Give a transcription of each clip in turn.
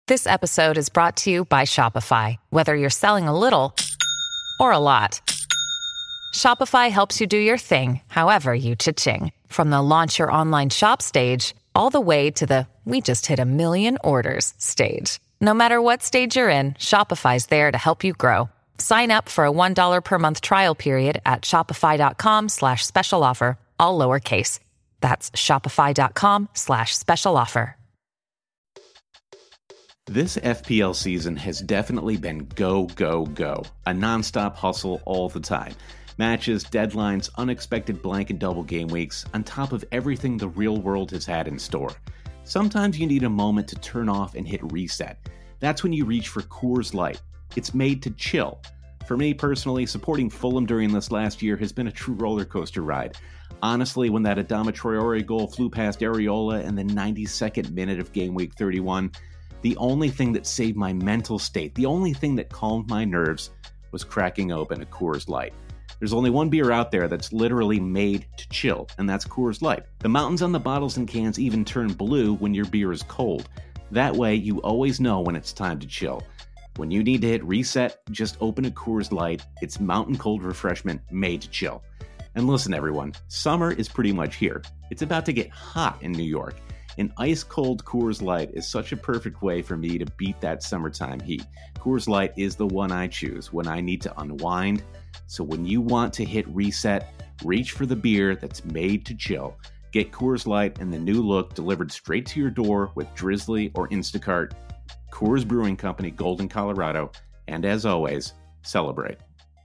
This episode is brought to you by Shopify. Whether you're selling a little or a lot, Shopify helps you do your thing, however you cha-ching. From the launch your online shop stage, all the way to the we just hit 1 million orders stage. No matter what stage you're in, Shopify's there to help you grow. Sign up for a $1 per month trial period at shopify.com/special offer, all lowercase. That's shopify.com/special offer. This FPL season has definitely been go, go, go. A nonstop hustle all the time. Matches, deadlines, unexpected blank and double game weeks, on top of everything the real world has had in store. Sometimes you need a moment to turn off and hit reset. That's when you reach for Coors Light. It's made to chill. For me personally, supporting Fulham during this last year has been a true roller coaster ride. Honestly, when that Adama Traore goal flew past Areola in the 92nd minute of game week 31, the only thing that saved my mental state, the only thing that calmed my nerves, was cracking open a Coors Light. There's only one beer out there that's literally made to chill, and that's Coors Light. The mountains on the bottles and cans even turn blue when your beer is cold. That way, you always know when it's time to chill. When you need to hit reset, just open a Coors Light. It's mountain cold refreshment made to chill. And listen, everyone, summer is pretty much here. It's about to get hot in New York. An ice-cold Coors Light is such a perfect way for me to beat that summertime heat. Coors Light is the one I choose when I need to unwind. So when you want to hit reset, reach for the beer that's made to chill. Get Coors Light and the new look delivered straight to your door with Drizzly or Instacart. Coors Brewing Company, Golden, Colorado. And as always, celebrate.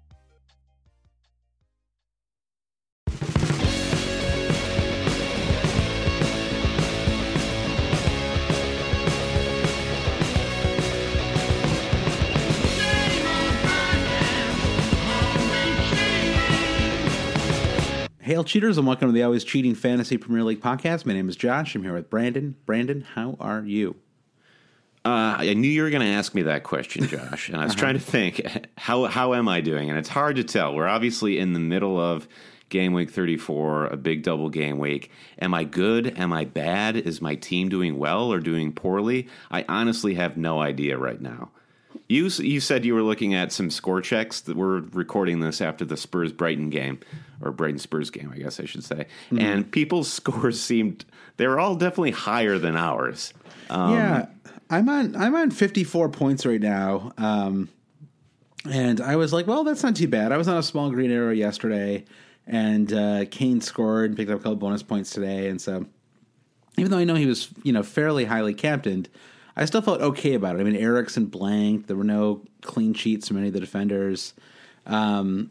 Hail cheaters, and welcome to the Always Cheating Fantasy Premier League podcast. My name is Josh. I'm here with Brandon. Brandon, how are you? I knew you were going to ask me that question, Josh, and I was trying to think, how am I doing? And it's hard to tell. We're obviously in the middle of game week 34, a big double game week. Am I good? Am I bad? Is my team doing well or doing poorly? I honestly have no idea right now. You said you were looking at some score checks. That we're recording this after the Spurs-Brighton game, or Brighton-Spurs game, I guess I should say. Mm-hmm. And people's scores they were all definitely higher than ours. Yeah, I'm on 54 points right now. And I was like, well, that's not too bad. I was on a small green arrow yesterday, and Kane scored and picked up a couple bonus points today. And so even though I know he was, fairly highly captained, I still felt okay about it. I mean, Eriksen blanked. There were no clean sheets from any of the defenders. I've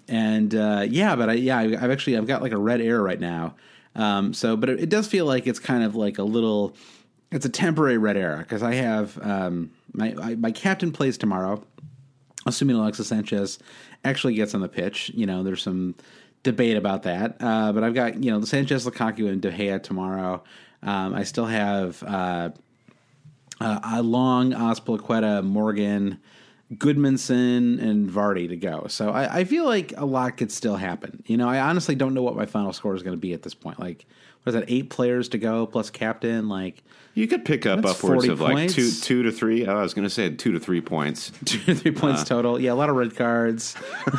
got like a red arrow right now. But it does feel like it's kind of like it's a temporary red arrow because I have my captain plays tomorrow, assuming Alexis Sanchez actually gets on the pitch. There's some debate about that. But I've got, Sanchez, Lukaku, and De Gea tomorrow. I still have Long, Azpilicueta, Morgan, Goodmanson, and Vardy to go. So I feel like a lot could still happen. I honestly don't know what my final score is going to be at this point. Like, what is that, 8 players to go plus captain? Like, you could pick up upwards of like two to three. I was going to say 2 to 3 points. 2 to 3 points total. Yeah, a lot of red cards.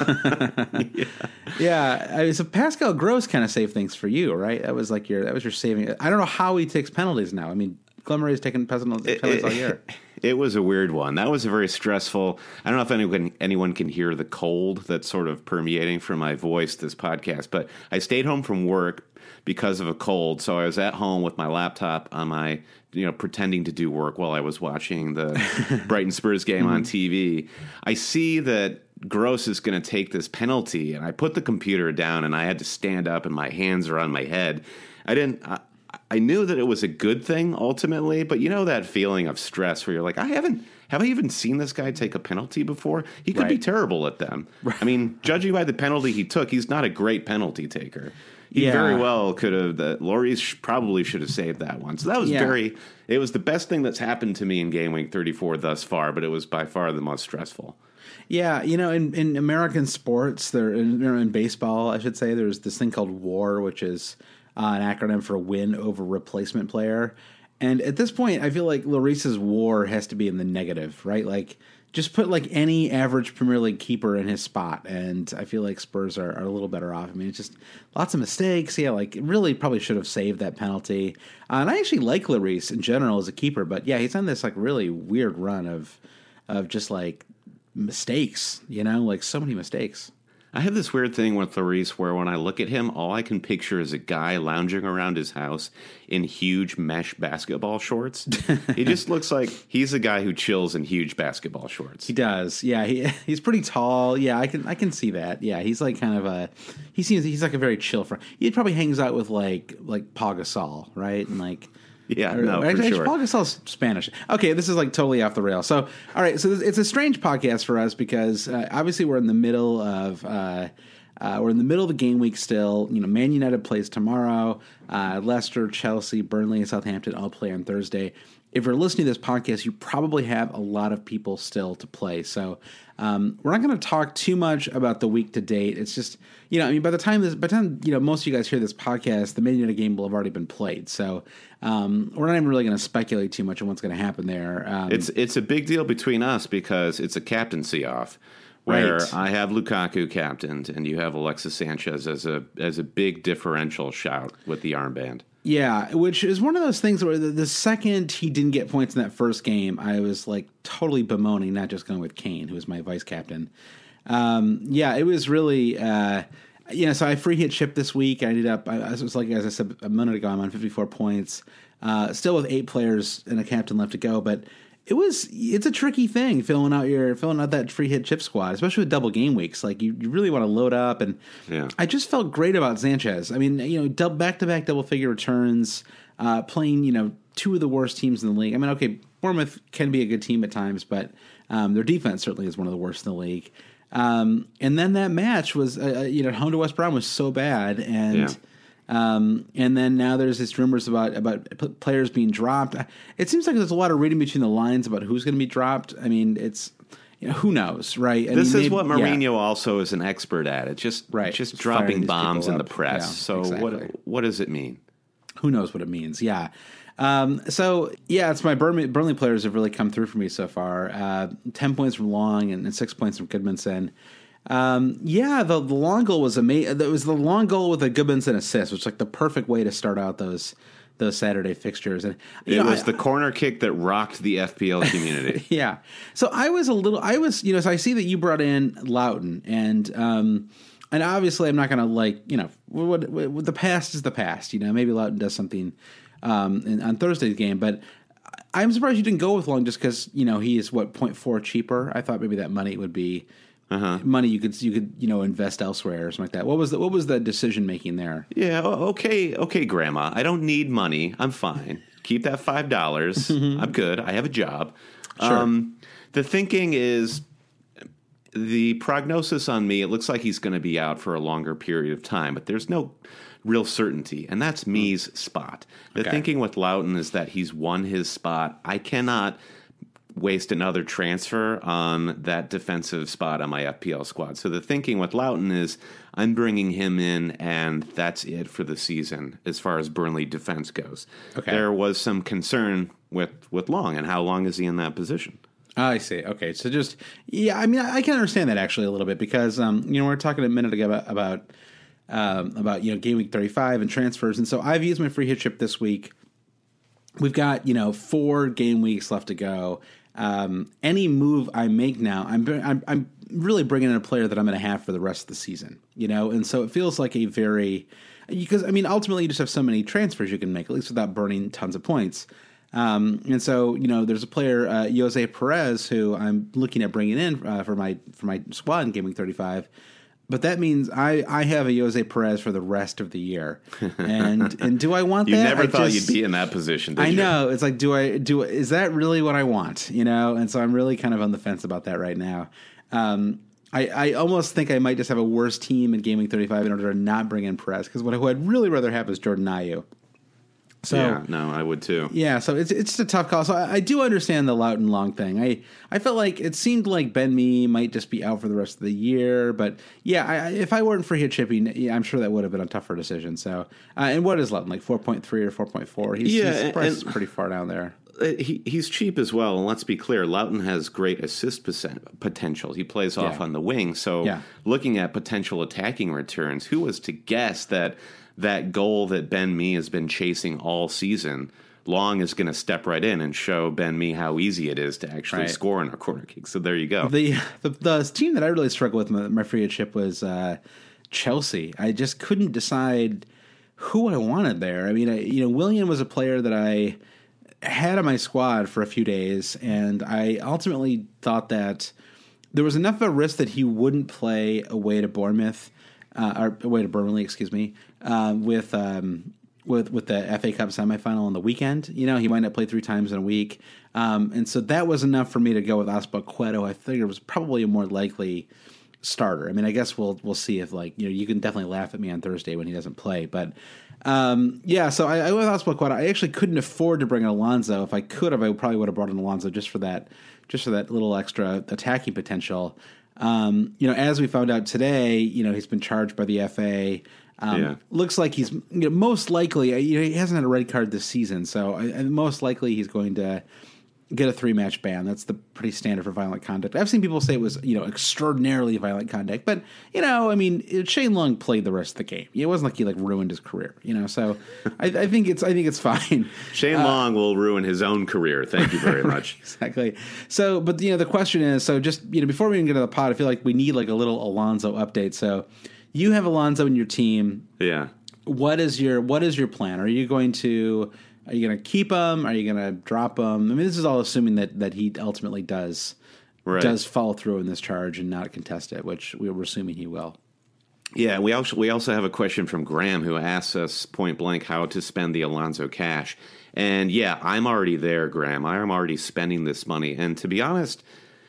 So Pascal Gross kind of saved things for you, right? That was your saving. I don't know how he takes penalties now. I mean, Glemmeray's taken penalties all year. It was a weird one. That was a very stressful. I don't know if anyone can hear the cold that's sort of permeating from my voice this podcast, but I stayed home from work because of a cold. So I was at home with my laptop on my, pretending to do work while I was watching the Brighton Spurs game on TV. I see that Gross is going to take this penalty, and I put the computer down, and I had to stand up, and my hands are on my head. I knew that it was a good thing ultimately, but that feeling of stress where you're like, have I even seen this guy take a penalty before? He could be terrible at them. Right. I mean, judging by the penalty he took, he's not a great penalty taker. He very well could have. Lloris probably should have saved that one. So that was it was the best thing that's happened to me in game week 34 thus far, but it was by far the most stressful. Yeah, in American sports, in baseball, I should say, there's this thing called WAR, which is an acronym for win over replacement player. And at this point, I feel like Lloris's WAR has to be in the negative, right? Like, just put like any average Premier League keeper in his spot, and I feel like Spurs are a little better off. I mean, it's just lots of mistakes. Yeah, like really probably should have saved that penalty. And I actually like Lloris in general as a keeper, but yeah, he's on this like really weird run of just like mistakes. Like so many mistakes. I have this weird thing with Lloris where when I look at him, all I can picture is a guy lounging around his house in huge mesh basketball shorts. He just looks like he's a guy who chills in huge basketball shorts. He does. Yeah, he's pretty tall. Yeah, I can see that. Yeah, he's like kind of he's like a very chill friend. He probably hangs out with like Paul Gasol, right? And like yeah, for sure. Paul Gasol's Spanish. Okay, this is like totally off the rail. So, all right, so it's a strange podcast for us because obviously we're in the middle of the game week still. Man United plays tomorrow. Leicester, Chelsea, Burnley, and Southampton all play on Thursday. If you're listening to this podcast, you probably have a lot of people still to play. So we're not going to talk too much about the week to date. It's just, by the time most of you guys hear this podcast, the Man United game will have already been played. So we're not even really going to speculate too much on what's going to happen there. It's a big deal between us because it's a captaincy off. Where right. I have Lukaku captained and you have Alexis Sanchez as a big differential shout with the armband. Yeah, which is one of those things where the second he didn't get points in that first game, I was like totally bemoaning, not just going with Kane, who was my vice captain. It was really, so I free hit chip this week. I ended up, as I said a minute ago, I'm on 54 points, still with 8 players and a captain left to go, but it's a tricky thing filling out that free hit chip squad, especially with double game weeks. Like you really want to load up, and yeah. I just felt great about Sanchez. I mean, back to back double figure returns, playing 2 of the worst teams in the league. I mean, okay, Bournemouth can be a good team at times, but their defense certainly is one of the worst in the league. And then that match was home to West Brom was so bad, and. Yeah. And then now there's this rumors about players being dropped. It seems like there's a lot of reading between the lines about who's going to be dropped. I mean, it's who knows, right? This is what Mourinho also is an expert at. It's just dropping bombs in the press. Yeah, so exactly. What does it mean? Who knows what it means? Yeah. It's my Burnley players have really come through for me so far. 10 points from Long and 6 points from Goodmanson. The long goal was amazing. It was the long goal with a Goodmanson assist, which is like the perfect way to start out those Saturday fixtures. And it was the corner kick that rocked the FPL community. Yeah. So so I see that you brought in Loughton, and obviously I'm not going to what the past is the past. Maybe Loughton does something on Thursday's game, but I'm surprised you didn't go with Long just because he is 0.4 cheaper. I thought maybe that money would be. Money you could invest elsewhere or something like that. What was the decision making there? Yeah, okay, Grandma. I don't need money. I'm fine. Keep that $5. I'm good. I have a job. Sure. The thinking is the prognosis on me. It looks like he's going to be out for a longer period of time, but there's no real certainty, and that's me's spot. The thinking with Loughton is that he's won his spot. I cannot waste another transfer on that defensive spot on my FPL squad. So the thinking with Loughton is I'm bringing him in, and that's it for the season as far as Burnley defense goes. Okay. There was some concern with Long, and how long is he in that position? I see. Okay, so I mean, I can understand that actually a little bit because we were talking a minute ago about game week 35 and transfers, and so I've used my free hit chip this week. We've got 4 game weeks left to go. Any move I make now, I'm really bringing in a player that I'm going to have for the rest of the season, and so it feels like because I mean, ultimately you just have so many transfers you can make, at least without burning tons of points. And so, there's a player, Jose Perez, who I'm looking at bringing in for my squad in Game Week 35. But that means I have a Jose Perez for the rest of the year, and do I want that? You never thought you'd be in that position, did you? I know. It's like, is that really what I want? And so I'm really kind of on the fence about that right now. I almost think I might just have a worse team in Game Week 35 in order to not bring in Perez, because what I'd really rather have is Jordan Ayew. So, yeah, no, I would too. Yeah, so it's a tough call. So I do understand the Loughton Long thing. I felt like it seemed like Ben Mee might just be out for the rest of the year. But yeah, if I weren't for hit chipping, yeah, I'm sure that would have been a tougher decision. So and what is Loughton, like 4.3 or 4.4? His price is pretty far down there. He's cheap as well, and let's be clear, Loughton has great assist potential. He plays off on the wing, so looking at potential attacking returns, who was to guess that goal that Ben Mee has been chasing all season, Long is going to step right in and show Ben Mee how easy it is to actually score in a corner kick. So there you go. The team that I really struggled with my free hit chip was Chelsea. I just couldn't decide who I wanted there. I mean, Willian was a player that I had on my squad for a few days, and I ultimately thought that there was enough of a risk that he wouldn't play away to Bournemouth, or away to Burnley, excuse me, with the FA Cup semifinal on the weekend. He might not play 3 times in a week, and so that was enough for me to go with Azpilicueta. I figured was probably a more likely starter. I mean, I guess we'll see if you can definitely laugh at me on Thursday when he doesn't play, but. So I went with Azpilicueta. I actually couldn't afford to bring in Alonso. If I could have, I probably would have brought in Alonso just for that little extra attacking potential. As we found out today, he's been charged by the FA. Looks like he's most likely. He hasn't had a red card this season, so most likely he's going to get a 3-match ban. That's the pretty standard for violent conduct. I've seen people say it was, extraordinarily violent conduct, but Shane Long played the rest of the game. It wasn't like he ruined his career, So I think it's fine. Shane Long will ruin his own career. Thank you very much. Exactly. So, but the question is, so just before we even get to the pod, I feel like we need a little Alonso update. So, you have Alonso in your team. Yeah. What is your plan? Are you going to keep him? Are you going to drop him? I mean, this is all assuming that he ultimately does follow through in this charge and not contest it, which we're assuming he will. Yeah, we also have a question from Graham who asks us point blank how to spend the Alonso cash. And yeah, I'm already there, Graham. I am already spending this money. And to be honest,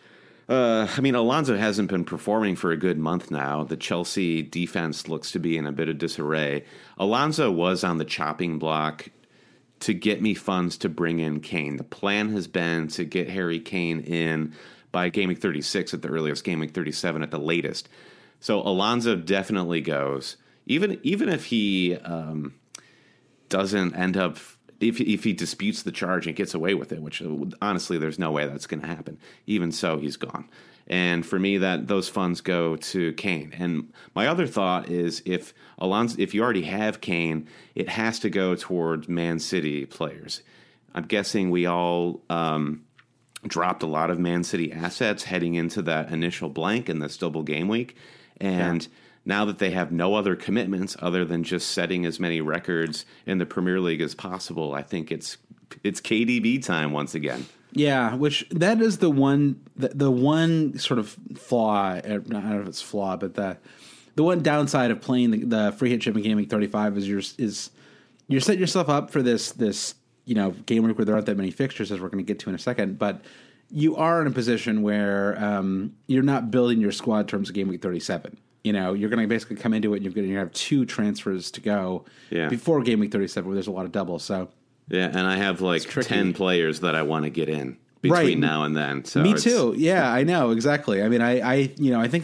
Alonso hasn't been performing for a good month now. The Chelsea defense looks to be in a bit of disarray. Alonso was on the chopping block to get me funds to bring in Kane. The plan has been to get Harry Kane in by Game Week 36 at the earliest, Game Week 37 at the latest. So Alonso definitely goes. Even if he doesn't end up, if he disputes the charge and gets away with it, which honestly there's no way that's going to happen. Even so, he's gone. And for me, those funds go to Kane. And my other thought is if you already have Kane, it has to go towards Man City players. I'm guessing we all dropped a lot of Man City assets heading into that initial blank in this double game week. And now that they have no other commitments other than just setting as many records in the Premier League as possible, I think it's KDB time once again. Yeah, which that is the one sort of flaw. I don't know if it's flaw, but the one downside of playing the free hit chip in Game Week 35 is you're setting yourself up for this game week where there aren't that many fixtures, as we're going to get to in a second. But you are in a position where you're not building your squad in terms of Game Week 37. You're going to basically come into it and you're going to have 2 transfers to go before Game Week 37, where there's a lot of doubles. So. Yeah, and I have 10 players that I want to get in between now and then. So me too. Yeah, I know exactly. I mean, I think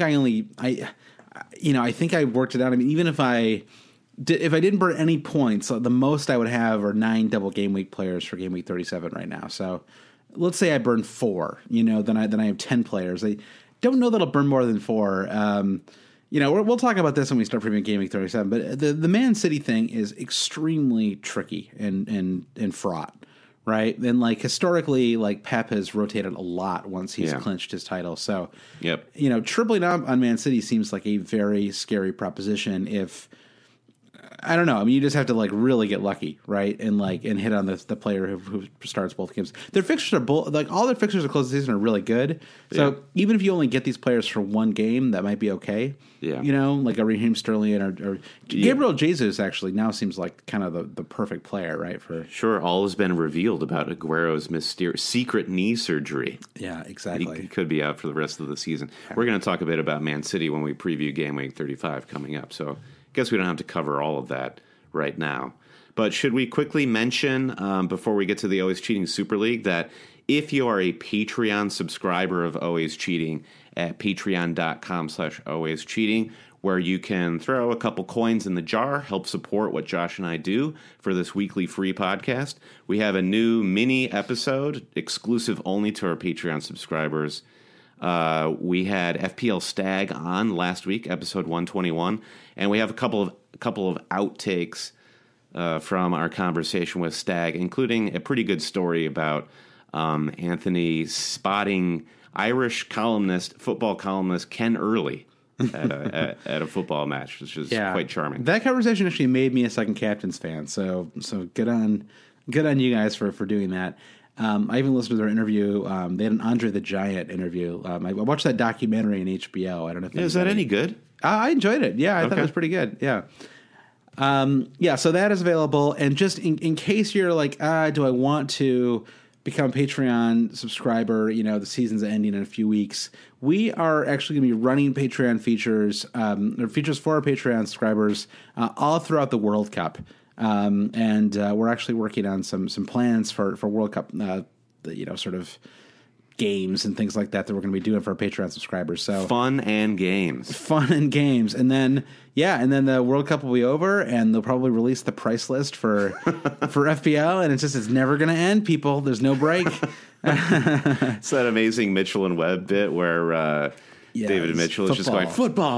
I think I worked it out. I mean, even if I didn't burn any points, the most I would have are 9 double game week players for Game Week 37 right now. So let's say I burn 4. Then I have 10 players. I don't know that I'll burn more than 4. We'll talk about this when we start previewing Game Week 37, but the Man City thing is extremely tricky and fraught, right? And historically, Pep has rotated a lot once he's clinched his title. So, tripling up on Man City seems like a very scary proposition if, I don't know. I mean, you just have to really get lucky, right? And hit on the player who starts both games. Their fixtures are all their fixtures to close the season are really good. So even if you only get these players for one game, that might be okay. Yeah, like a Raheem Sterling or Gabriel Jesus actually now seems like kind of the perfect player, right? For sure, all has been revealed about Aguero's mysterious secret knee surgery. Yeah, exactly. He could be out for the rest of the season. Yeah. We're going to talk a bit about Man City when we preview Game Week 35 coming up. So. Guess we don't have to cover all of that right now. But should we quickly mention, before we get to the Always Cheating Super League, that if you are a Patreon subscriber of Always Cheating at patreon.com/alwayscheating, where you can throw a couple coins in the jar, help support what Josh and I do for this weekly free podcast. We have a new mini episode, exclusive only to our Patreon subscribers. We had FPL Stag on last week, episode 121, and we have a couple of outtakes from our conversation with Stag, including a pretty good story about Anthony spotting Irish football columnist Ken Early at a football match, which is quite charming. That conversation actually made me a second Captains fan. So good on you guys for doing that. I even listened to their interview. They had an Andre the Giant interview. I watched that documentary on HBO. I don't know if is that any good? I enjoyed it. Yeah, I thought it was pretty good. Yeah. So that is available. And just in case you're like, do I want to become a Patreon subscriber? The season's ending in a few weeks. We are actually going to be running Patreon features, or features for our Patreon subscribers all throughout the World Cup. And we're actually working on some plans for World Cup, sort of games and things like that we're going to be doing for our Patreon subscribers. So fun and games, and then the World Cup will be over, and they'll probably release the price list for FPL, and it's never going to end. People, there's no break. It's that amazing Mitchell and Webb bit where David Mitchell is just going football.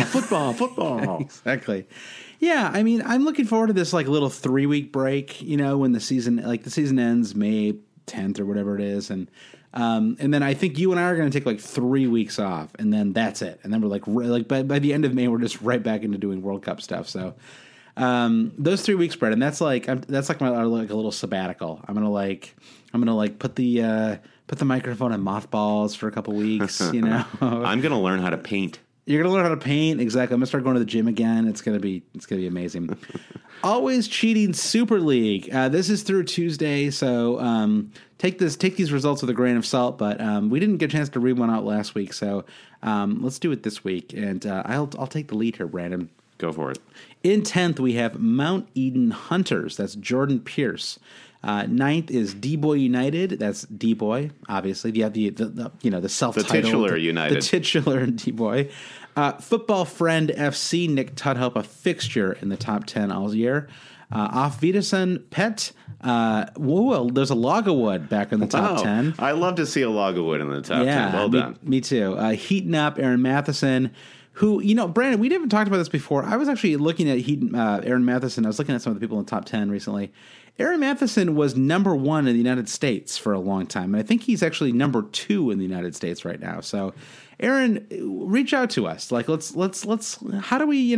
Exactly. Yeah, I mean, I'm looking forward to this little 3-week break. When the season ends May 10th or whatever it is, and then I think you and I are going to take 3 weeks off, and then that's it. And then we're by the end of May, we're just right back into doing World Cup stuff. So those 3 weeks, Brett, and that's my a little sabbatical. I'm gonna put the microphone in mothballs for a couple weeks. I'm gonna learn how to paint. You're going to learn how to paint. Exactly. I'm going to start going to the gym again. It's going to be amazing. Always Cheating Super League. This is through Tuesday, so take these results with a grain of salt. But we didn't get a chance to read one out last week, so let's do it this week. And I'll take the lead here, Brandon. Go for it. In 10th, we have Mount Eden Hunters. That's Jordan Pierce. 9th is D-Boy United. That's D-Boy, obviously. You have the self-titled. The titular United. The titular D-Boy. Football Friend FC, Nick Tudhope, a fixture in the top 10 all year. Off Vitason Pet. There's a Loggerwood back in the top 10. I love to see a Loggerwood in the top 10. Well done. Me too. Heating Up, Aaron Matheson, who, Brandon, we haven't talked about this before. I was actually looking at Aaron Matheson. I was looking at some of the people in the top 10 recently. Aaron Matheson was number 1 in the United States for a long time, and I think he's actually number 2 in the United States right now. So, Aaron, reach out to us. Let's. How do we?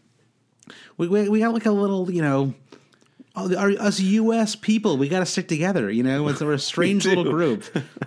We got a little. Us U.S. people, we got to stick together. We're a strange little group.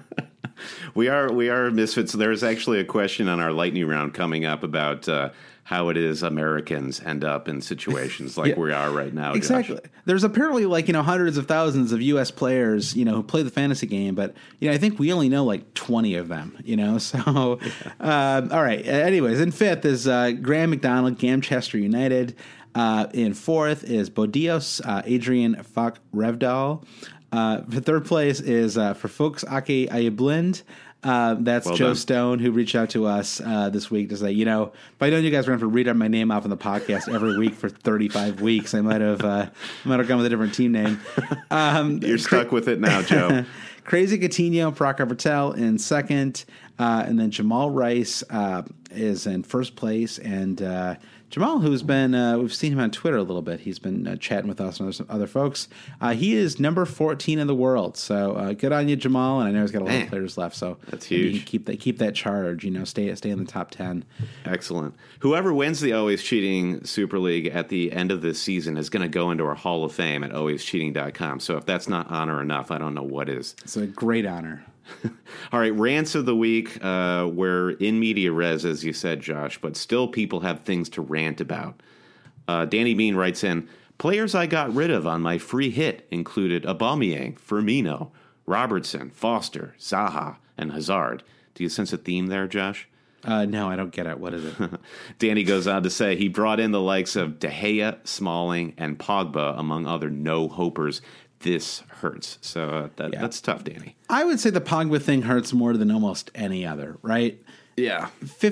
We are misfits. There's actually a question on our lightning round coming up about how it is Americans end up in situations like we are right now. Exactly. Josh. There's apparently hundreds of thousands of U.S. players, who play the fantasy game, but I think we only know 20 of them. So all right. Anyways, in 5th is Graham McDonald, Gamchester United. In 4th is Bodios, Adrian Falk Revdal. For 3rd place is for Folks Ake Ayablind. That's well Joe done. Stone, who reached out to us this week to say, if I know you guys were going to read my name off on the podcast every week for 35 weeks, I might have gone with a different team name. You're stuck with it now, Joe. Crazy Coutinho, Prakar Patel in 2nd, and then Jamal Rice is in 1st place, and Jamal, who's been, we've seen him on Twitter a little bit. He's been chatting with us and other folks. He is number 14 in the world. So good on you, Jamal. And I know he's got a lot of players left. So that's huge. Keep that charge. Stay in the top 10. Excellent. Whoever wins the Always Cheating Super League at the end of this season is going to go into our Hall of Fame at alwayscheating.com. So if that's not honor enough, I don't know what is. It's a great honor. All right, rants of the week. We're in media res, as you said, Josh, but still people have things to rant about. Danny Bean writes in, players I got rid of on my free hit included Aubameyang, Firmino, Robertson, Foster, Zaha, and Hazard. Do you sense a theme there, Josh? No, I don't get it. What is it? Danny goes on to say he brought in the likes of De Gea, Smalling, and Pogba, among other no-hopers. This hurts. So that's tough, Danny. I would say the Pogba thing hurts more than almost any other, right? Yeah.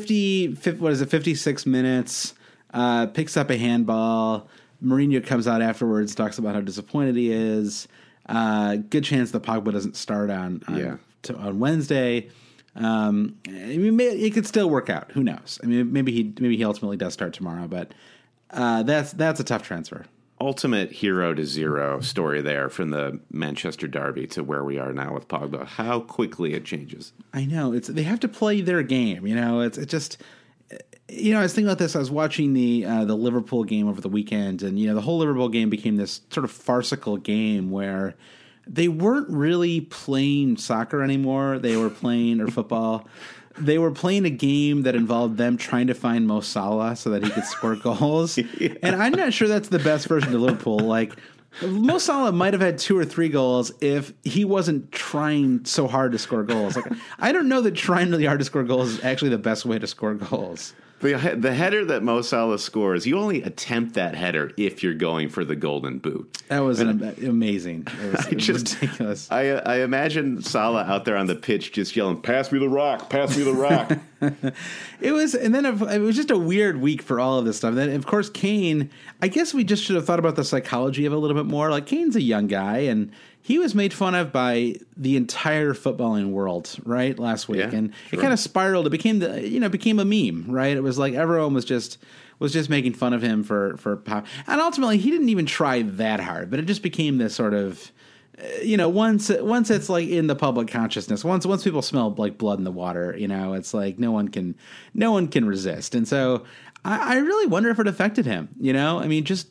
56 minutes, picks up a handball. Mourinho comes out afterwards, talks about how disappointed he is. Good chance that Pogba doesn't start on Wednesday. I mean, it could still work out. Who knows? I mean, maybe he ultimately does start tomorrow, but that's a tough transfer. Ultimate hero to zero story there from the Manchester derby to where we are now with Pogba. How quickly it changes. I know they have to play their game. It's just. I was thinking about this. I was watching the Liverpool game over the weekend, and the whole Liverpool game became this sort of farcical game where they weren't really playing soccer anymore. They were playing or football. They were playing a game that involved them trying to find Mo Salah so that he could score goals. Yeah. And I'm not sure that's the best version of Liverpool. Like Mo Salah might have had 2 or 3 goals if he wasn't trying so hard to score goals. Like I don't know that trying really hard to score goals is actually the best way to score goals. The header that Mo Salah scores, you only attempt that header if you're going for the golden boot. That was amazing. It was ridiculous. I imagine Salah out there on the pitch just yelling, "Pass me the rock, pass me the rock." It was just a weird week for all of this stuff. Then, of course, Kane, I guess we just should have thought about the psychology of it a little bit more. Like, Kane's a young guy, and he was made fun of by the entire footballing world, right, last week. Yeah, and sure. It kind of spiraled. It became became a meme, right? It was like everyone was just making fun of him for power. And ultimately, he didn't even try that hard, but it just became this sort of, once it's like in the public consciousness, once people smell like blood in the water, it's like no one can resist. And so I really wonder if it affected him. I mean, just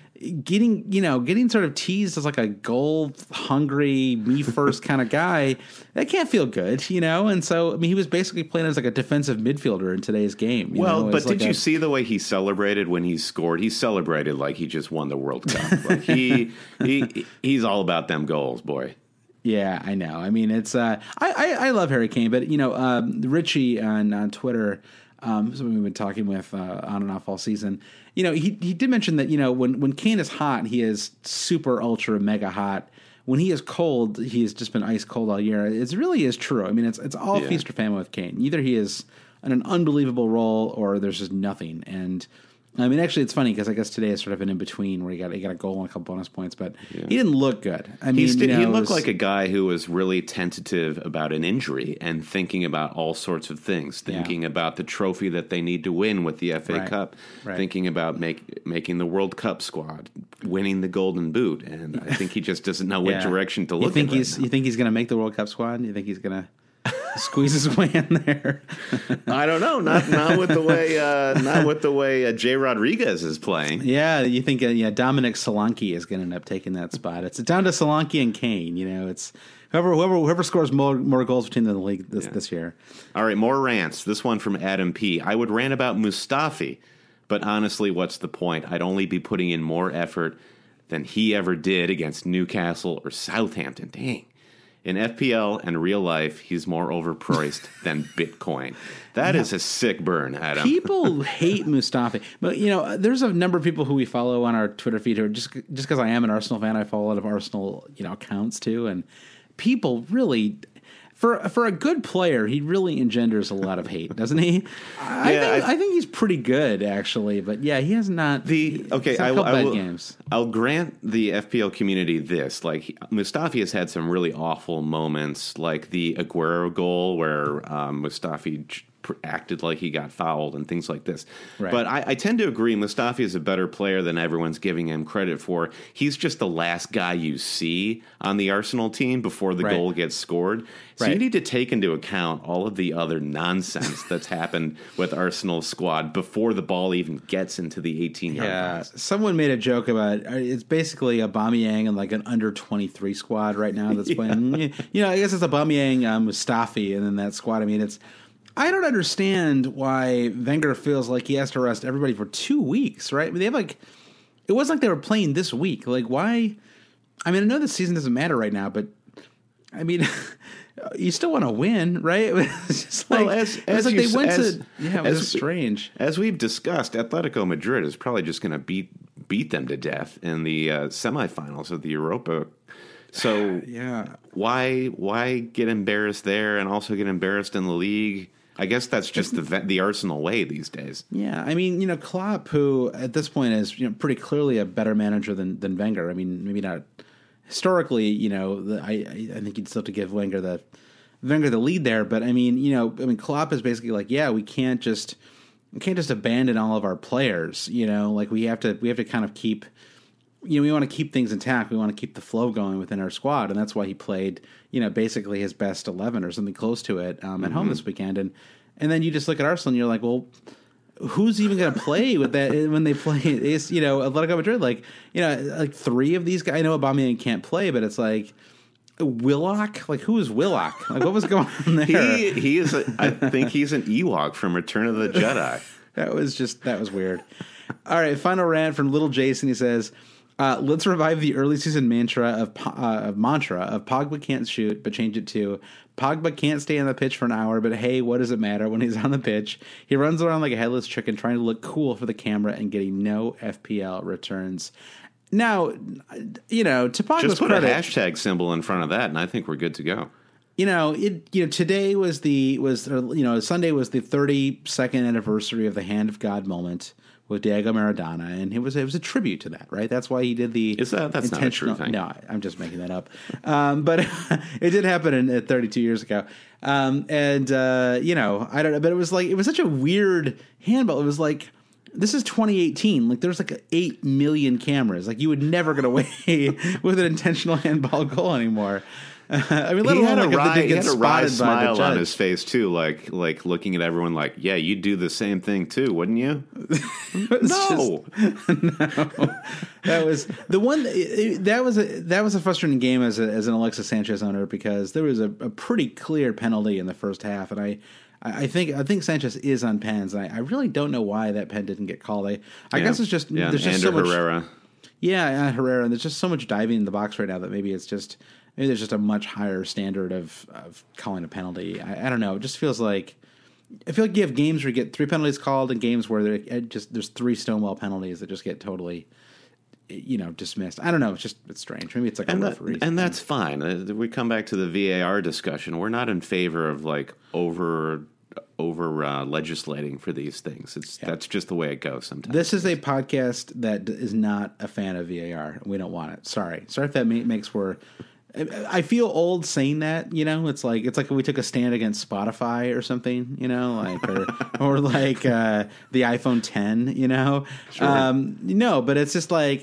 getting sort of teased as like a goal hungry, me first kind of guy, that can't feel good, And so, I mean, he was basically playing as like a defensive midfielder in today's game. But did you see the way he celebrated when he scored? He celebrated like he just won the World Cup. Like he's all about them goals, boy. Yeah, I know. I mean, it's I love Harry Kane, but Richie on Twitter, somebody we've been talking with on and off all season. He did mention that when Kane is hot, he is super ultra mega hot. When he is cold, he has just been ice cold all year. It really is true. I mean, it's all feast or famine with Kane. Either he is in an unbelievable role or there's just nothing. And I mean, actually, it's funny because I guess today is sort of an in between where he got a goal and a couple bonus points, but he didn't look good. I mean, he looked like a guy who was really tentative about an injury and thinking about all sorts of things, thinking about the trophy that they need to win with the FA Cup, thinking about making the World Cup squad, winning the Golden Boot, and I think he just doesn't know what direction to look. You think he's going to make the World Cup squad? You think he's going to squeeze his way in there? I don't know. Not with the way Jay Rodriguez is playing. Yeah, you think Dominic Solanke is going to end up taking that spot. It's down to Solanke and Kane. It's whoever scores more goals between the league this year. All right, more rants. This one from Adam P. I would rant about Mustafi, but honestly, what's the point? I'd only be putting in more effort than he ever did against Newcastle or Southampton. Dang. In FPL and real life, he's more overpriced than Bitcoin. That is a sick burn, Adam. People hate Mustafi. But, there's a number of people who we follow on our Twitter feed who are just because I am an Arsenal fan, I follow a lot of Arsenal, accounts too. And people really, for a good player, he really engenders a lot of hate, doesn't he? I think he's pretty good, actually. But, he has not. I'll grant the FPL community this. Like, Mustafi has had some really awful moments, like the Aguero goal where Mustafi acted like he got fouled and things like this. Right. But I tend to agree Mustafi is a better player than everyone's giving him credit for. He's just the last guy you see on the Arsenal team before the goal gets scored. So you need to take into account all of the other nonsense that's happened with Arsenal's squad before the ball even gets into the 18-yard box. Someone made a joke about it's basically Aubameyang and like an under-23 squad right now that's playing. I guess it's Aubameyang, Mustafi, and then that squad. I mean, I don't understand why Wenger feels like he has to rest everybody for 2 weeks, right? I mean, it wasn't like they were playing this week. Like, why? I mean, I know the season doesn't matter right now, but I mean, you still want to win, right? It's just like, Well, as like you, they went as, to, yeah, it was just strange. As we've discussed, Atletico Madrid is probably just going to beat them to death in the semifinals of the Europa. So Yeah. why get embarrassed there and also get embarrassed in the league? I guess that's just the Arsenal way these days. Yeah, I mean, Klopp, who at this point is pretty clearly a better manager than Wenger. I mean, maybe not historically. I think you'd still have to give Wenger the lead there. But I mean, Klopp is basically like, yeah, we can't just abandon all of our players. Like we have to kind of keep. We want to keep things intact. We want to keep the flow going within our squad, and that's why he played, basically his best 11 or something close to it at home this weekend. And then you just look at Arsenal, and you're like, well, who's even going to play with that when they play? Atletico Madrid, like three of these guys. I know Aubameyang can't play, but it's like Willock. Like who is Willock? Like what was going on there? He is. I think he's an Ewok from Return of the Jedi. That was weird. All right, final rant from Little Jason. He says, let's revive the early season mantra of Pogba can't shoot, but change it to Pogba can't stay on the pitch for an hour, but hey, what does it matter when he's on the pitch? He runs around like a headless chicken trying to look cool for the camera and getting no FPL returns. Now, to Pogba's just put credit, a hashtag symbol in front of that, and I think we're good to go. Today was Sunday was the 32nd anniversary of the Hand of God moment with Diego Maradona, and it was a tribute to that, right? That's why he did the that's not a true thing. No, I'm just making that up. But it did happen 32 years ago. I don't know, but it was such a weird handball. It was like, this is 2018. Like there's like 8 million cameras. Like you would never get away with an intentional handball goal anymore. I mean, he had a wry smile on his face too, like looking at everyone like, yeah, you'd do the same thing too, wouldn't you? No, that was the one. That was a frustrating game as an Alexis Sanchez owner, because there was a pretty clear penalty in the first half, and I think Sanchez is on pens. I really don't know why that pen didn't get called. I guess it's just there's just so much Herrera. Yeah, Herrera, and there's just so much diving in the box right now that maybe there's just a much higher standard of calling a penalty. I don't know. It just feels like you have games where you get 3 penalties called, and games where there's 3 Stonewall penalties that just get totally dismissed. I don't know. It's strange. Maybe it's like a referee. And that's fine. We come back to the VAR discussion. We're not in favor of like over legislating for these things. That's just the way it goes sometimes. This is a podcast that is not a fan of VAR. We don't want it. Sorry if that makes for. I feel old saying that, it's like we took a stand against Spotify or something, or like the iPhone 10, Sure. No, but it's just like,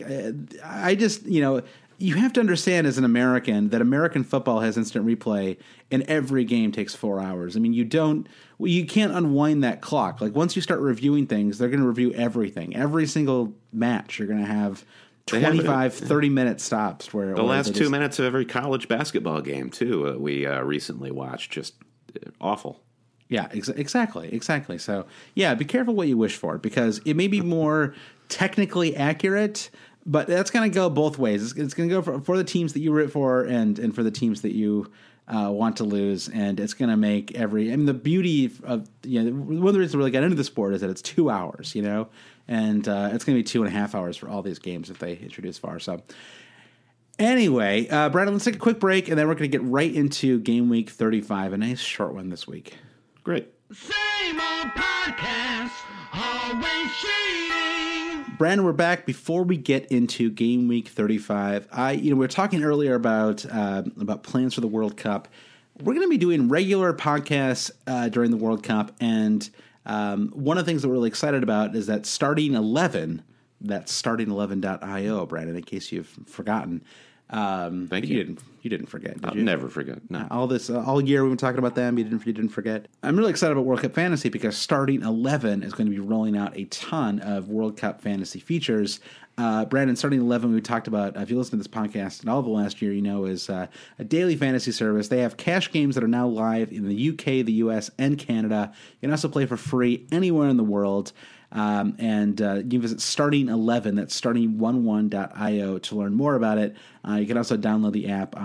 you have to understand as an American that American football has instant replay and every game takes 4 hours. I mean, you can't unwind that clock. Like once you start reviewing things, they're going to review everything. Every single match, you're going to have 25, 30-minute stops. Where the last 2 minutes of every college basketball game, too, we recently watched, just awful. Yeah, exactly. So, yeah, be careful what you wish for, because it may be more technically accurate, but that's going to go both ways. It's going to go for the teams that you root for and for the teams that you want to lose, and it's going to make the beauty of one of the reasons I really got into the sport is that it's 2 hours, and it's going to be 2.5 hours for all these games if they introduce VAR. So anyway, Brandon, let's take a quick break, and then we're going to get right into game week 35, a nice short one this week. Great. Same old podcast, always cheating. Brandon, we're back. Before we get into game week 35, we were talking earlier about plans for the World Cup. We're going to be doing regular podcasts during the World Cup, and one of the things that we're really excited about is that Starting 11, that's starting11.io, Brandon, in case you've forgotten. Thank you. You didn't forget, did I'll you? never forget. No. All year we've been talking about them. You didn't forget. I'm really excited about World Cup Fantasy because Starting 11 is going to be rolling out a ton of World Cup Fantasy features. Brandon, Starting 11, we talked about, if you listen to this podcast and all of the last year, is a daily fantasy service. They have cash games that are now live in the UK, the US, and Canada. You can also play for free anywhere in the world. And you can visit Starting 11, that's starting11.io, to learn more about it. You can also download the app on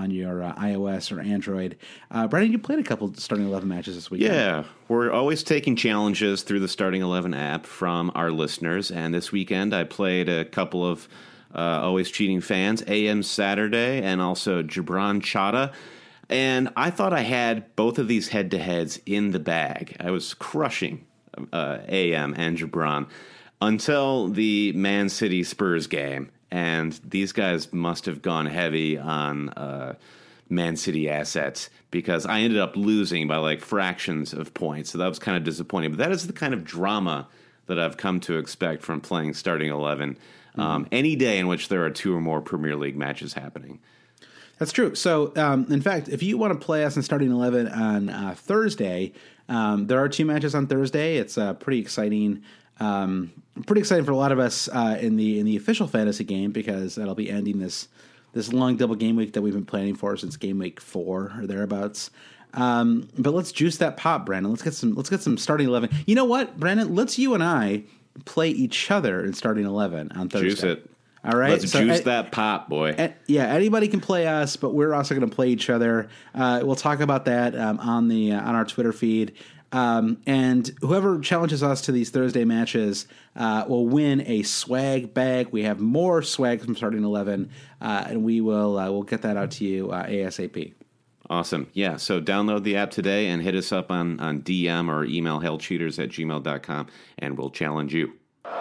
on your iOS or Android. Brandon, you played a couple starting 11 matches this weekend. Yeah, we're always taking challenges through the Starting 11 app from our listeners, and this weekend I played a couple of Always Cheating fans, AM Saturday and also Gibran Chata, and I thought I had both of these head-to-heads in the bag. I was crushing AM and Gibran until the Man City Spurs game, and these guys must have gone heavy on Man City assets because I ended up losing by like fractions of points, so that was kind of disappointing. But that is the kind of drama that I've come to expect from playing Starting 11 any day in which there are 2 or more Premier League matches happening. That's true. So, in fact, if you want to play us in Starting 11 on Thursday, there are 2 matches on Thursday. It's pretty exciting. Pretty exciting for a lot of us in the official fantasy game because that'll be ending this long double game week that we've been planning for since game week 4 or thereabouts. But let's juice that pop, Brandon. Let's get some Starting 11. You know what, Brandon? Let's you and I play each other in Starting 11 on Thursday. Juice it. All right, Let's juice that pop, boy. Yeah, anybody can play us, but we're also going to play each other. We'll talk about that on our Twitter feed. And whoever challenges us to these Thursday matches will win a swag bag. We have more swag from Starting 11, and we'll get that out to you ASAP. Awesome. Yeah, so download the app today and hit us up on DM or email hellcheaters@gmail.com, and we'll challenge you.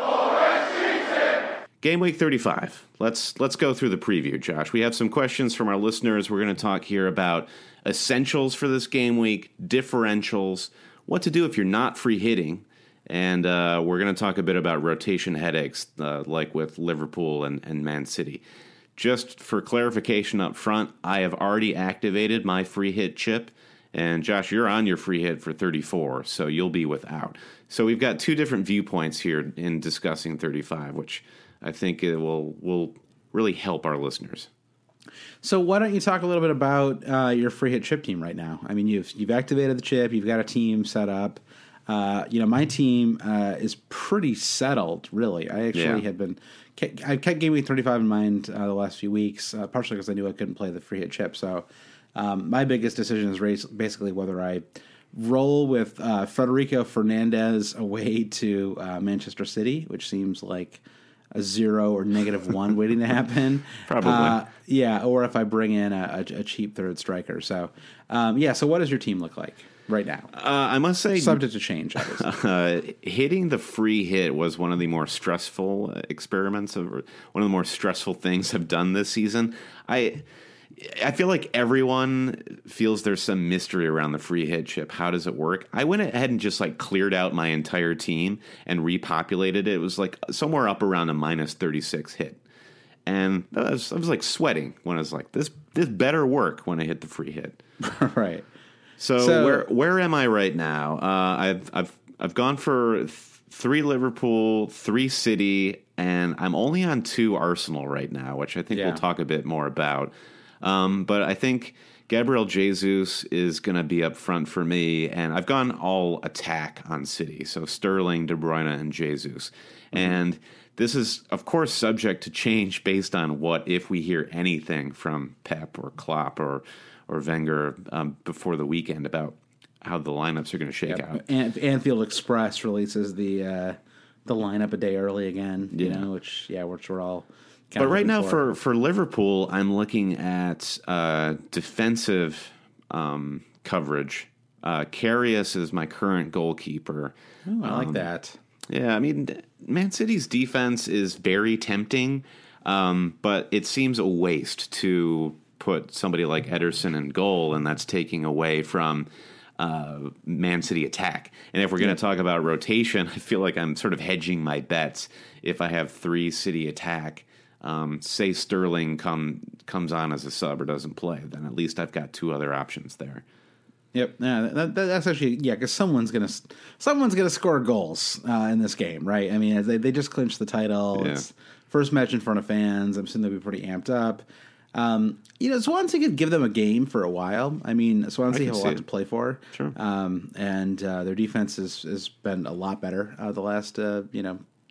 Game week 35. Let's go through the preview, Josh. We have some questions from our listeners. We're going to talk here about essentials for this game week, differentials, what to do if you're not free hitting, and we're going to talk a bit about rotation headaches like with Liverpool and Man City. Just for clarification up front, I have already activated my free hit chip, and Josh, you're on your free hit for 34, so you'll be without. So we've got 2 different viewpoints here in discussing 35, which I think it will really help our listeners. So why don't you talk a little bit about your free hit chip team right now? I mean, you've activated the chip, you've got a team set up. My team is pretty settled, really. I actually have been. I kept game week 35 in mind the last few weeks, partially because I knew I couldn't play the free hit chip. So my biggest decision is basically whether I roll with Federico Fernandez away to Manchester City, which seems like a 0 or -1 waiting to happen. Probably. Or if I bring in a cheap third striker. So, so what does your team look like right now? I must say, subject to change, obviously. Hitting the free hit was one of the more stressful experiments, one of the more stressful things I've done this season. I feel like everyone feels there's some mystery around the free hit chip. How does it work? I went ahead and just like cleared out my entire team and repopulated it. It was like somewhere up around a -36 hit. And I was like sweating when I was like, this better work when I hit the free hit. Right. So where am I right now? I've gone for 3 Liverpool, 3 City, and I'm only on 2 Arsenal right now, which I think we'll talk a bit more about. But I think Gabriel Jesus is going to be up front for me, and I've gone all attack on City, so Sterling, De Bruyne, and Jesus. Mm-hmm. And this is, of course, subject to change based on what if we hear anything from Pep or Klopp or Wenger before the weekend about how the lineups are going to shake out. Anfield Express releases the lineup a day early again, which we're all. But right now for Liverpool, I'm looking at defensive coverage. Karius is my current goalkeeper. Oh, I like that. Yeah, I mean, Man City's defense is very tempting, but it seems a waste to put somebody like Ederson in goal, and that's taking away from Man City attack. And if we're going to talk about rotation, I feel like I'm sort of hedging my bets. If I have 3 City attack, say Sterling comes on as a sub or doesn't play, then at least I've got 2 other options there. Yep, that's actually because someone's gonna score goals in this game, right? I mean, they just clinched the title. Yeah. It's first match in front of fans. I'm assuming they'll be pretty amped up. Swansea could give them a game for a while. I mean, Swansea have a lot to play for. Sure. And their defense has been a lot better the last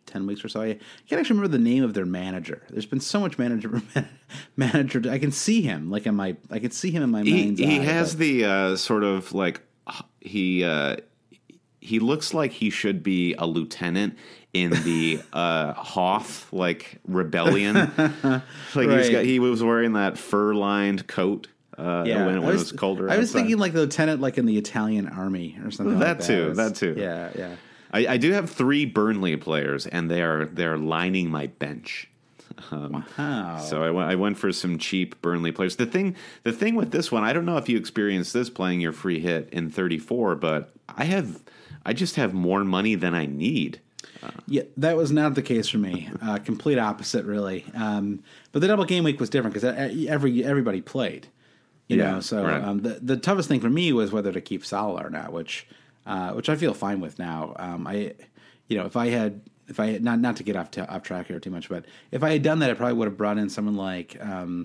10 weeks or so. I can't actually remember the name of their manager. There's been so much manager. I can see him like in my mind's eye. He has the sort of like he looks like he should be a lieutenant in the Hoth like rebellion. Like he was wearing that fur-lined coat when it was colder. I was thinking like the lieutenant like in the Italian army or something like that. That too. Yeah. I do have 3 Burnley players, and they're lining my bench. Wow. So I went for some cheap Burnley players. The thing with this one, I don't know if you experienced this playing your free hit in 34, but I just have more money than I need. Yeah, that was not the case for me. Complete opposite, really. But the double game week was different because everybody played. You know, so right. The toughest thing for me was whether to keep Salah or not, which I feel fine with now. If I had not to get off track here too much, but if I had done that, I probably would have brought in someone like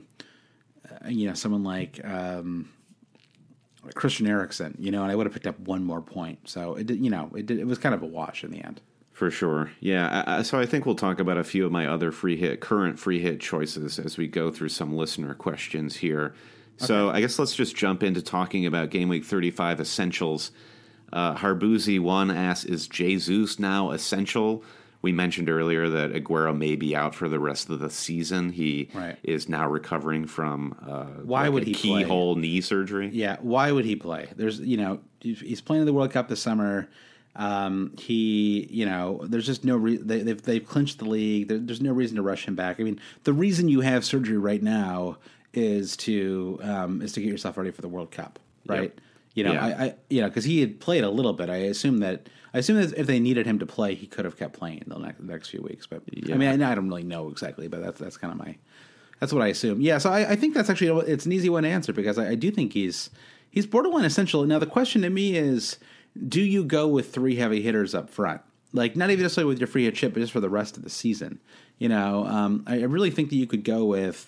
Christian Eriksen, and I would have picked up one more point. So it was kind of a wash in the end. For sure. Yeah. So I think we'll talk about a few of my other current free hit choices as we go through some listener questions here. Okay. So I guess let's just jump into talking about Game Week 35 essentials. Harbuzi1 asks, is Jesus now essential? We mentioned earlier that Aguero may be out for the rest of the season. He is now recovering from keyhole knee surgery. Yeah, why would he play? There's he's playing in the World Cup this summer. There's just no reason. They've clinched the league. There's no reason to rush him back. I mean, the reason you have surgery right now is to get yourself ready for the World Cup, right? Yep. Because he had played a little bit. I assume that if they needed him to play, he could have kept playing the next few weeks. But I mean, I don't really know exactly, but that's kind of that's what I assume. Yeah, so I think that's actually it's an easy one to answer because I do think he's borderline essential. Now the question to me is, do you go with 3 heavy hitters up front? Like not even necessarily with your free hit chip, but just for the rest of the season. I really think that you could go with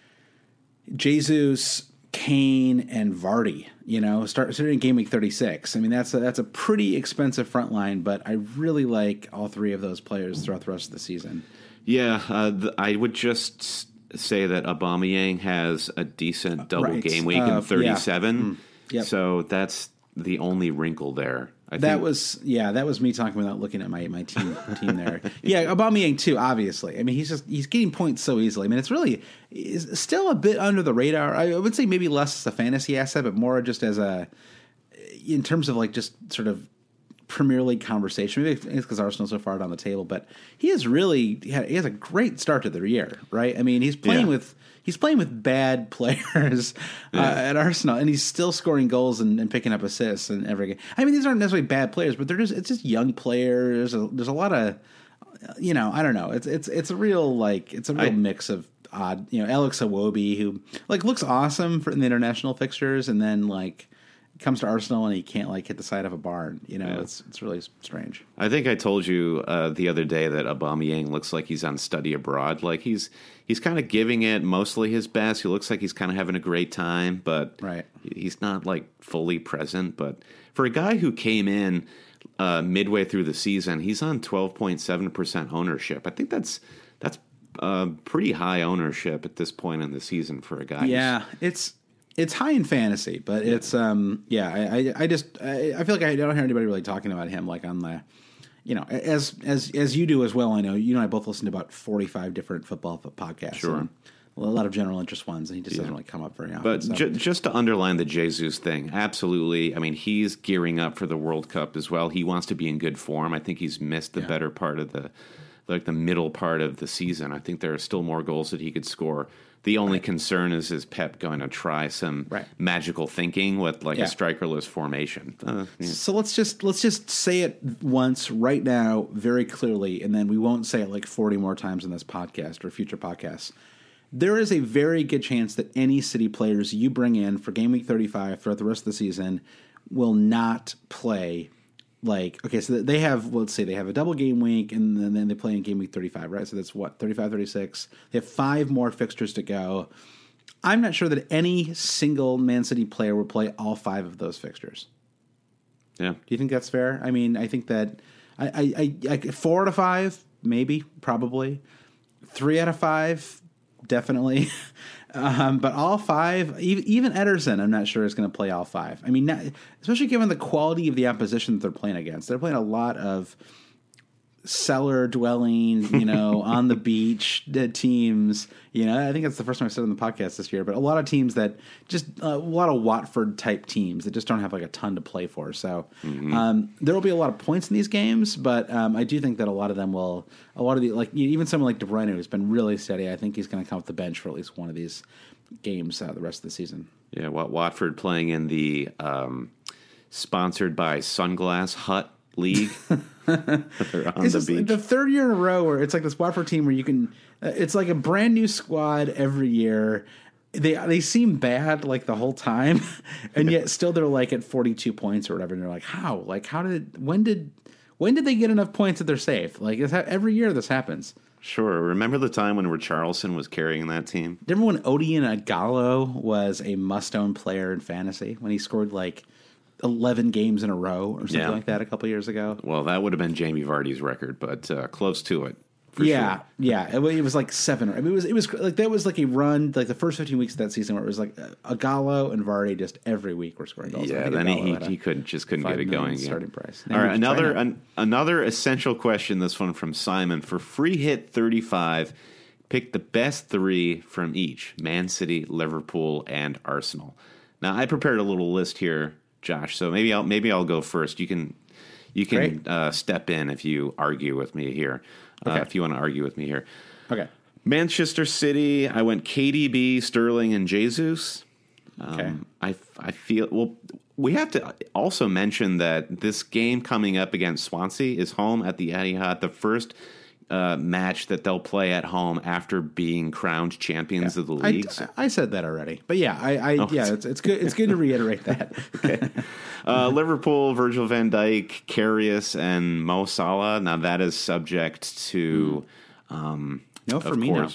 Jesus, Kane, and Vardy. Starting Game Week 36. I mean, that's a pretty expensive front line, but I really like all 3 of those players throughout the rest of the season. Yeah, I would just say that Aubameyang has a decent double game week in 37. Yeah. Yep. So that's the only wrinkle there. That was me talking without looking at my team there. Yeah, Aubameyang too, obviously. I mean, he's getting points so easily. I mean, it's still a bit under the radar. I would say maybe less as a fantasy asset, but more just as in terms of like just sort of Premier League conversation. Maybe it's because Arsenal's so far down the table, but he has a great start to the year, right? I mean, he's playing with bad players at Arsenal, and he's still scoring goals and picking up assists in every game. I mean, these aren't necessarily bad players, but it's just young players. There's a lot of, I don't know. It's a real mix of odd. Alex Iwobi, who looks awesome in the international fixtures, and then comes to Arsenal and he can't hit the side of a barn. It's really strange. I think I told you the other day that Aubameyang looks like he's on study abroad. Like he's kind of giving it mostly his best. He looks like he's kind of having a great time, but he's not fully present. But for a guy who came in midway through the season, he's on 12.7% ownership. I think that's pretty high ownership at this point in the season for a guy. Yeah, it's high in fantasy, but it's I feel like I don't hear anybody really talking about him on the, as you do as well. I know you and I both listen to about 45 different football podcasts. Sure. A lot of general interest ones, and he just doesn't really come up very often. But just to underline the Jesus thing, absolutely. I mean, he's gearing up for the World Cup as well. He wants to be in good form. I think he's missed the better part of the middle part of the season. I think there are still more goals that he could score. The only concern is Pep going to try some magical thinking with a strikerless formation. So let's just say it once right now, very clearly, and then we won't say it 40 more times in this podcast or future podcasts. There is a very good chance that any City players you bring in for Game Week 35 throughout the rest of the season will not play. So they have, let's say they have a double game week and then they play in Game Week 35, right? So that's 35, 36. They have 5 more fixtures to go. I'm not sure that any single Man City player will play all 5 of those fixtures. Yeah. Do you think that's fair? I mean, I think that I 4 out of 5, maybe, probably. 3 out of 5, definitely. But all 5, even Ederson, I'm not sure is going to play all 5. I mean, especially given the quality of the opposition that they're playing against. They're playing a lot of cellar dwelling, on the beach teams. I think that's the first time I said it on the podcast this year, but a lot of teams that just a lot of Watford type teams that just don't have like a ton to play for. So there will be a lot of points in these games, but I do think that a lot of even someone like De Bruyne who's been really steady, I think he's going to come off the bench for at least one of these games the rest of the season. Yeah, Watford playing in the sponsored by Sunglass Hut League. They're on the beach. The third year in a row where it's like this Watford team where you can it's like a brand new squad every year. They seem bad like the whole time, and yet still they're like at 42 points or whatever, and they're like, when did they get enough points that they're safe? Like every year this happens. Sure. Remember the time when Richarlison was carrying that team? Remember when Odion Ighalo was a must-own player in fantasy when he scored like 11 games in a row or something like that a couple years ago? Well, that would have been Jamie Vardy's record, but close to it. Yeah. It was like 7. It was like that was like a run, like the first 15 weeks of that season where it was like Ighalo and Vardy just every week were scoring goals. Yeah, then he couldn't get it going again. Starting price. All right, another essential question. This one from Simon for Free Hit 35. Pick the best 3 from each: Man City, Liverpool, and Arsenal. Now, I prepared a little list here, Josh. So maybe I'll go first. You can step in if you argue with me here. Okay. If you want to argue with me here. Okay. Manchester City, I went KDB, Sterling, and Jesus. Okay. I feel we have to also mention that this game coming up against Swansea is home at the Etihad, the first match that they'll play at home after being crowned champions of the league. I said that already, but it's good. It's good to reiterate that. Okay. Liverpool, Virgil van Dijk, Karius, and Mo Salah. Now that is subject to no Firmino.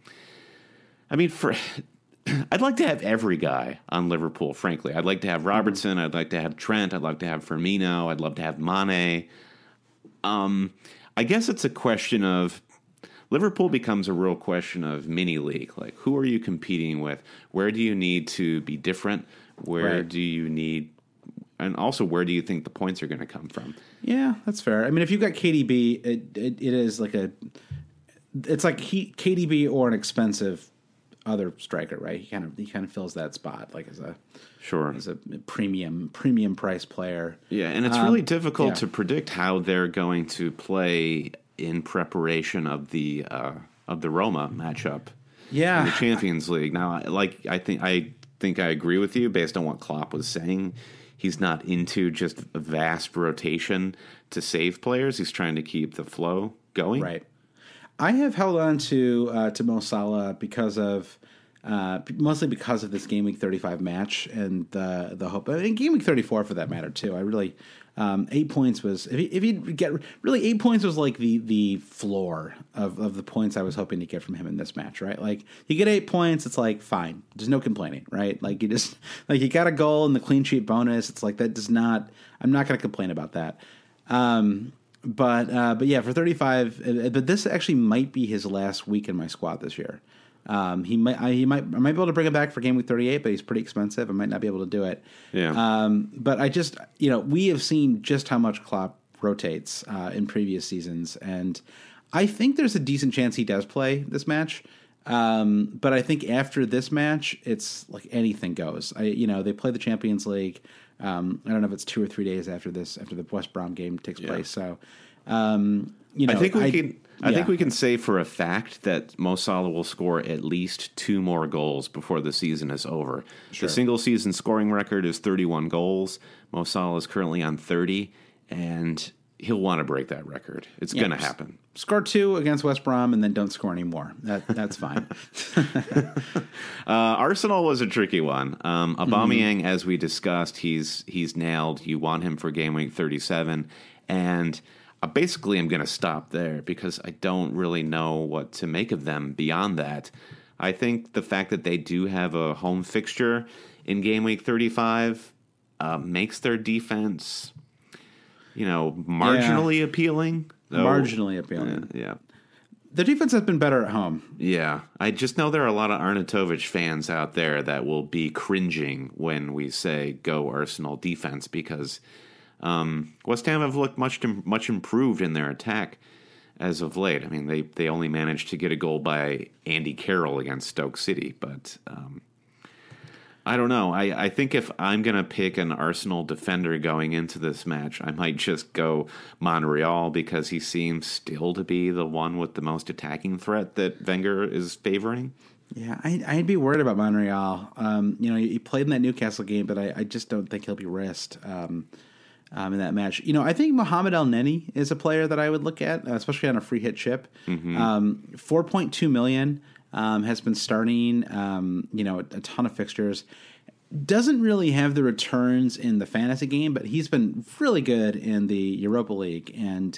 I mean, I'd like to have every guy on Liverpool. Frankly, I'd like to have Robertson. I'd like to have Trent. I'd like to have Firmino. I'd love to have Mane. I guess it's a question of Liverpool becomes a real question of mini league. Like, who are you competing with? Where do you need to be different? Where do you need, and also where do you think the points are going to come from? Yeah, that's fair. I mean, if you've got KDB, it is like it's like KDB or an expensive other striker, right? He kind of fills that spot like as a premium price player. Yeah, and it's really difficult to predict how they're going to play in preparation of the Roma matchup. Yeah, in the Champions League. Now, I think I agree with you based on what Klopp was saying. He's not into just a vast rotation to save players. He's trying to keep the flow going. Right. I have held on to Mo Salah because of mostly because of this Game Week 35 match and the hope, and Game Week 34 for that matter too. I really 8 points was if you get really 8 points was like the floor of the points I was hoping to get from him in this match. Right, like you get 8 points, it's like fine, there's no complaining. Right, like you got a goal and the clean sheet bonus. It's like that does not. I'm not going to complain about that. But yeah, for 35, but this actually might be his last week in my squad this year. I might be able to bring him back for Game Week 38, but he's pretty expensive. I might not be able to do it. Yeah. But I just, we have seen just how much Klopp rotates in previous seasons, and I think there's a decent chance he does play this match. But I think after this match, it's like anything goes. They play the Champions League. I don't know if it's 2 or 3 days after the West Brom game takes place. So, I think we can say for a fact that Mo Salah will score at least 2 more goals before the season is over. Sure. The single season scoring record is 31 goals. Mo Salah is currently on 30, and he'll want to break that record. It's going to happen. Score 2 against West Brom and then don't score any more. That's fine. Arsenal was a tricky one. Aubameyang, as we discussed, he's nailed. You want him for Game Week 37, and basically I'm going to stop there because I don't really know what to make of them beyond that. I think the fact that they do have a home fixture in Game Week 35 makes their defense, marginally appealing. marginally appealing. Yeah. The defense has been better at home. Yeah. I just know there are a lot of Arnautovic fans out there that will be cringing when we say go Arsenal defense because West Ham have looked much improved in their attack as of late. I mean, they only managed to get a goal by Andy Carroll against Stoke City, but I don't know. I think if I'm going to pick an Arsenal defender going into this match, I might just go Monreal because he seems still to be the one with the most attacking threat that Wenger is favoring. Yeah, I'd be worried about Monreal. He played in that Newcastle game, but I just don't think he'll be risked in that match. I think Mohamed El Neni is a player that I would look at, especially on a free hit chip. 4.2 million. Has been starting, a ton of fixtures. Doesn't really have the returns in the fantasy game, but he's been really good in the Europa League. And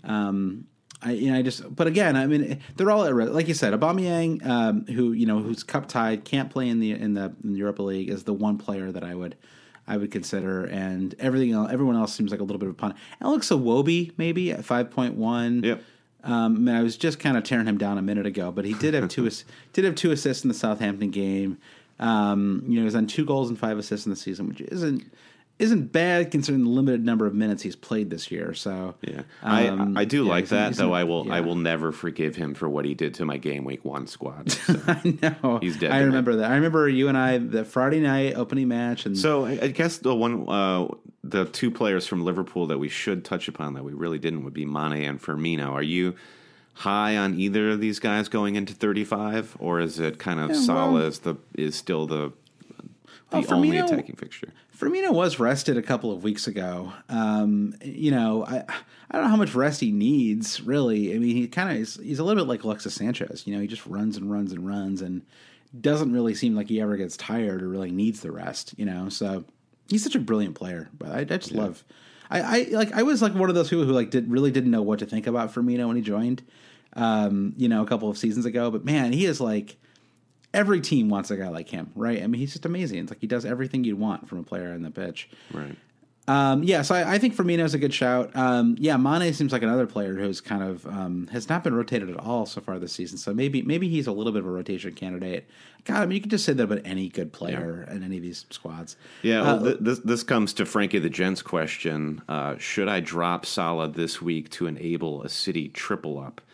but again, I mean, they're all at risk. Like you said, Aubameyang, who's cup tied, can't play in the Europa League, is the one player that I would consider, and everyone else seems like a little bit of a punt. Alex Iwobi maybe at 5.1. Yep. I was just kind of tearing him down a minute ago, but he did have two assists in the Southampton game. He's on 2 goals and 5 assists in the season, which isn't bad considering the limited number of minutes he's played this year. So yeah, I do like that, though. I will never forgive him for what he did to my game week 1 squad. So I know he's dead. I remember that. I remember you and I the Friday night opening match, and so I guess the 2 players from Liverpool that we should touch upon that we really didn't would be Mane and Firmino. Are you high on either of these guys going into 35, or is it kind of Salah is still the only attacking fixture? Firmino was rested a couple of weeks ago. I don't know how much rest he needs, really. I mean, he's a little bit like Alexis Sanchez. He just runs and runs and runs and doesn't really seem like he ever gets tired or really needs the rest. So he's such a brilliant player. But I just love. I was like one of those people who really didn't know what to think about Firmino when he joined, a couple of seasons ago. But man, he is like. Every team wants a guy like him, right? I mean, he's just amazing. It's like he does everything you'd want from a player on the pitch. Right. So I think Firmino's a good shout. Mane seems like another player who's kind of has not been rotated at all so far this season. So maybe he's a little bit of a rotation candidate. God, I mean, you could just say that about any good player in any of these squads. Yeah, this comes to Frankie the Gent's question. Should I drop Salah this week to enable a City triple up?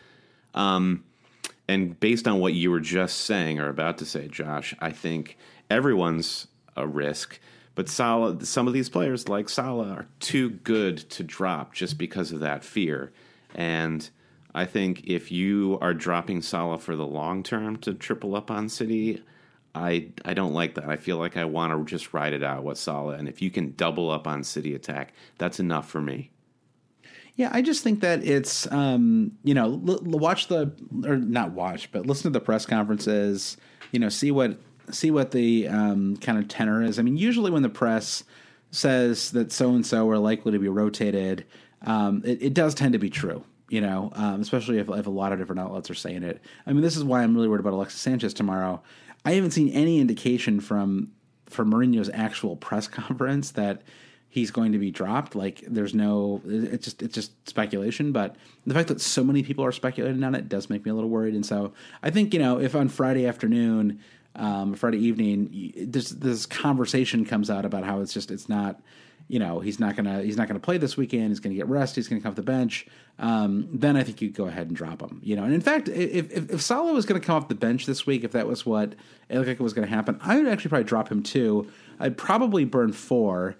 And based on what you were just saying or about to say, Josh, I think everyone's a risk. But Salah, some of these players like Salah are too good to drop just because of that fear. And I think if you are dropping Salah for the long term to triple up on City, I don't like that. I feel like I want to just ride it out with Salah. And if you can double up on City attack, that's enough for me. Yeah, I just think that it's, listen to the press conferences, see what the kind of tenor is. I mean, usually when the press says that so-and-so are likely to be rotated, it does tend to be true, especially if a lot of different outlets are saying it. I mean, this is why I'm really worried about Alexis Sanchez tomorrow. I haven't seen any indication from Mourinho's actual press conference that he's going to be dropped. Like it's just speculation, but the fact that so many people are speculating on it does make me a little worried. And so I think, if on Friday afternoon, Friday evening, this conversation comes out about how it's not, he's not going to play this weekend. He's going to get rest. He's going to come off the bench. Then I think you go ahead and drop him, and in fact, if Salah was going to come off the bench this week, if that was what it looked like it was going to happen, I would actually probably drop him too. I'd probably burn 4.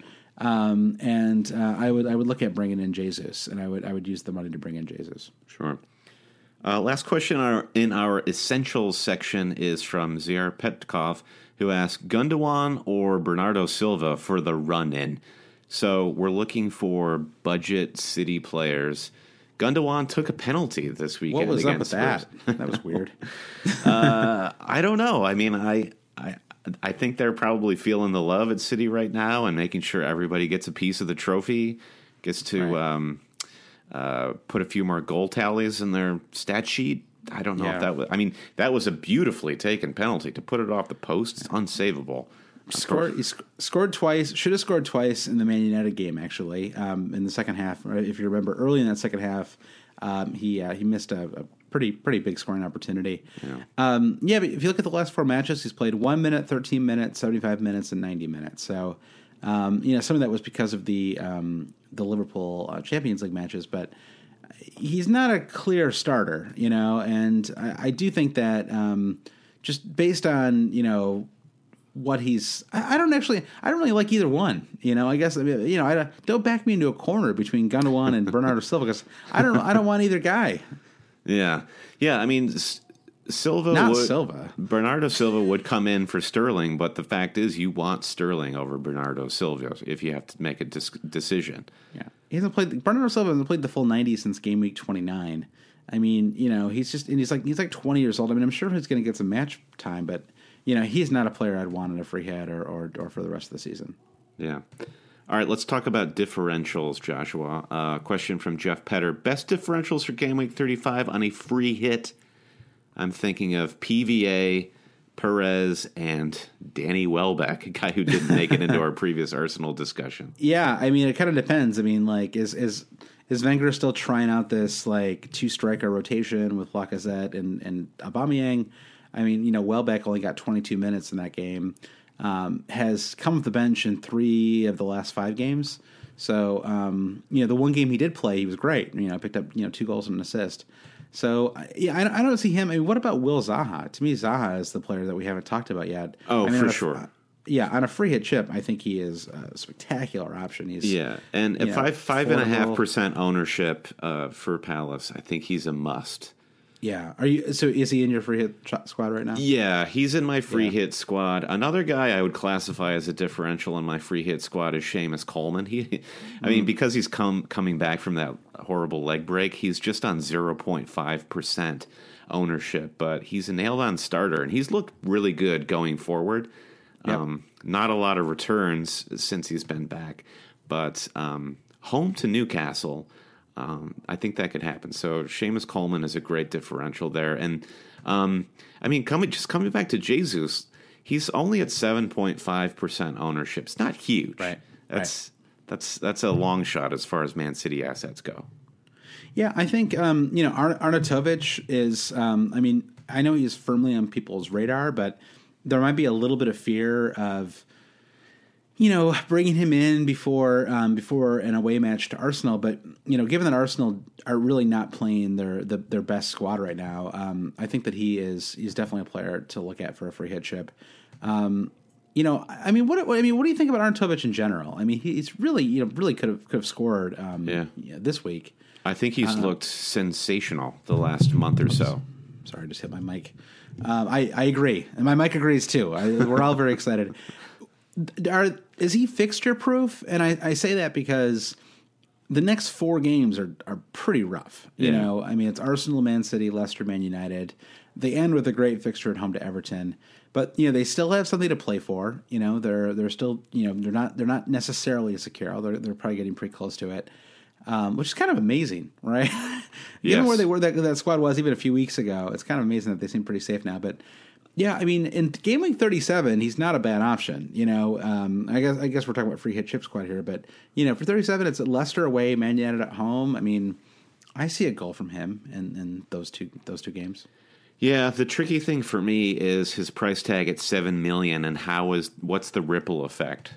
I would look at bringing in Jesus, and I would use the money to bring in Jesus. Sure. Last question in our essentials section is from Ziar Petkov, who asked Gundogan or Bernardo Silva for the run-in. So we're looking for budget City players. Gundogan took a penalty this weekend. What was up with Spurs. that? That was weird. I don't know. I mean, I think they're probably feeling the love at City right now and making sure everybody gets a piece of the trophy, gets to put a few more goal tallies in their stat sheet. I don't know if that was... I mean, that was a beautifully taken penalty. To put it off the post, it's unsavable. He scored twice. Should have scored twice in the Man United game, actually, in the second half. If you remember, early in that second half, He missed a pretty big scoring opportunity. Yeah. But if you look at the last 4 matches, he's played 1 minute, 13 minutes, 75 minutes, and 90 minutes. So, some of that was because of the Liverpool Champions League matches, but he's not a clear starter, and I do think that just based on, what he's, I don't really like either one. I guess, I don't back me into a corner between Gundogan and Bernardo Silva because I don't want either guy. Yeah. I mean, Bernardo Silva would come in for Sterling, but the fact is you want Sterling over Bernardo Silva if you have to make a decision. Yeah. Bernardo Silva hasn't played the full 90 since game week 29. I mean, he's like 20 years old. I mean, I'm sure he's going to get some match time, but he's not a player I'd want in a free hit or for the rest of the season. Yeah. All right, let's talk about differentials, Joshua. Question from Jeff Petter. Best differentials for game week 35 on a free hit? I'm thinking of PVA, Perez, and Danny Welbeck, a guy who didn't make it into our previous Arsenal discussion. Yeah, I mean, it kind of depends. I mean, like, is Wenger still trying out this, like, 2-striker rotation with Lacazette and Aubameyang? I mean, Welbeck only got 22 minutes in that game. Has come off the bench in 3 of the last 5 games. So, the one game he did play, he was great. Picked up, 2 goals and an assist. So, I don't see him. I mean, what about Will Zaha? To me, Zaha is the player that we haven't talked about yet. Oh, for sure. On a free hit chip, I think he is a spectacular option. And at 5.5% ownership for Palace, I think he's a must. Yeah. So is he in your free hit squad right now? Yeah, he's in my free hit squad. Another guy I would classify as a differential in my free hit squad is Seamus Coleman. I mean, because he's coming back from that horrible leg break, he's just on 0.5% ownership, but he's a nailed-on starter, and he's looked really good going forward. Yep. Not a lot of returns since he's been back, but home to Newcastle, I think that could happen. So Seamus Coleman is a great differential there. And, I mean, coming back to Jesus, he's only at 7.5% ownership. It's not huge. Right. That's a long shot as far as Man City assets go. Yeah, I think, Arnautovic is, I know he's firmly on people's radar, but there might be a little bit of fear of, bringing him in before an away match to Arsenal. But, given that Arsenal are really not playing their best squad right now, I think that he's definitely a player to look at for a free hit chip. What do you think about Arnautovic in general? I mean, he's really, really could have scored this week. I think he's looked sensational the last month or so. Sorry, I just hit my mic. I agree, and my mic agrees too. We're all very excited. Is he fixture proof? And I say that because the next 4 games are pretty rough. It's Arsenal, Man City, Leicester, Man United. They end with a great fixture at home to Everton, but they still have something to play for. They're still they're not necessarily secure. They're probably getting pretty close to it, which is kind of amazing, right? Given where they were that squad was even a few weeks ago, it's kind of amazing that they seem pretty safe now. But yeah, I mean, in game week 37, he's not a bad option. I guess we're talking about free hit chip squad here, but for 37, it's at Leicester away, Man United at home. I mean, I see a goal from him in those two games. Yeah, the tricky thing for me is his price tag at $7 million, and what's the ripple effect?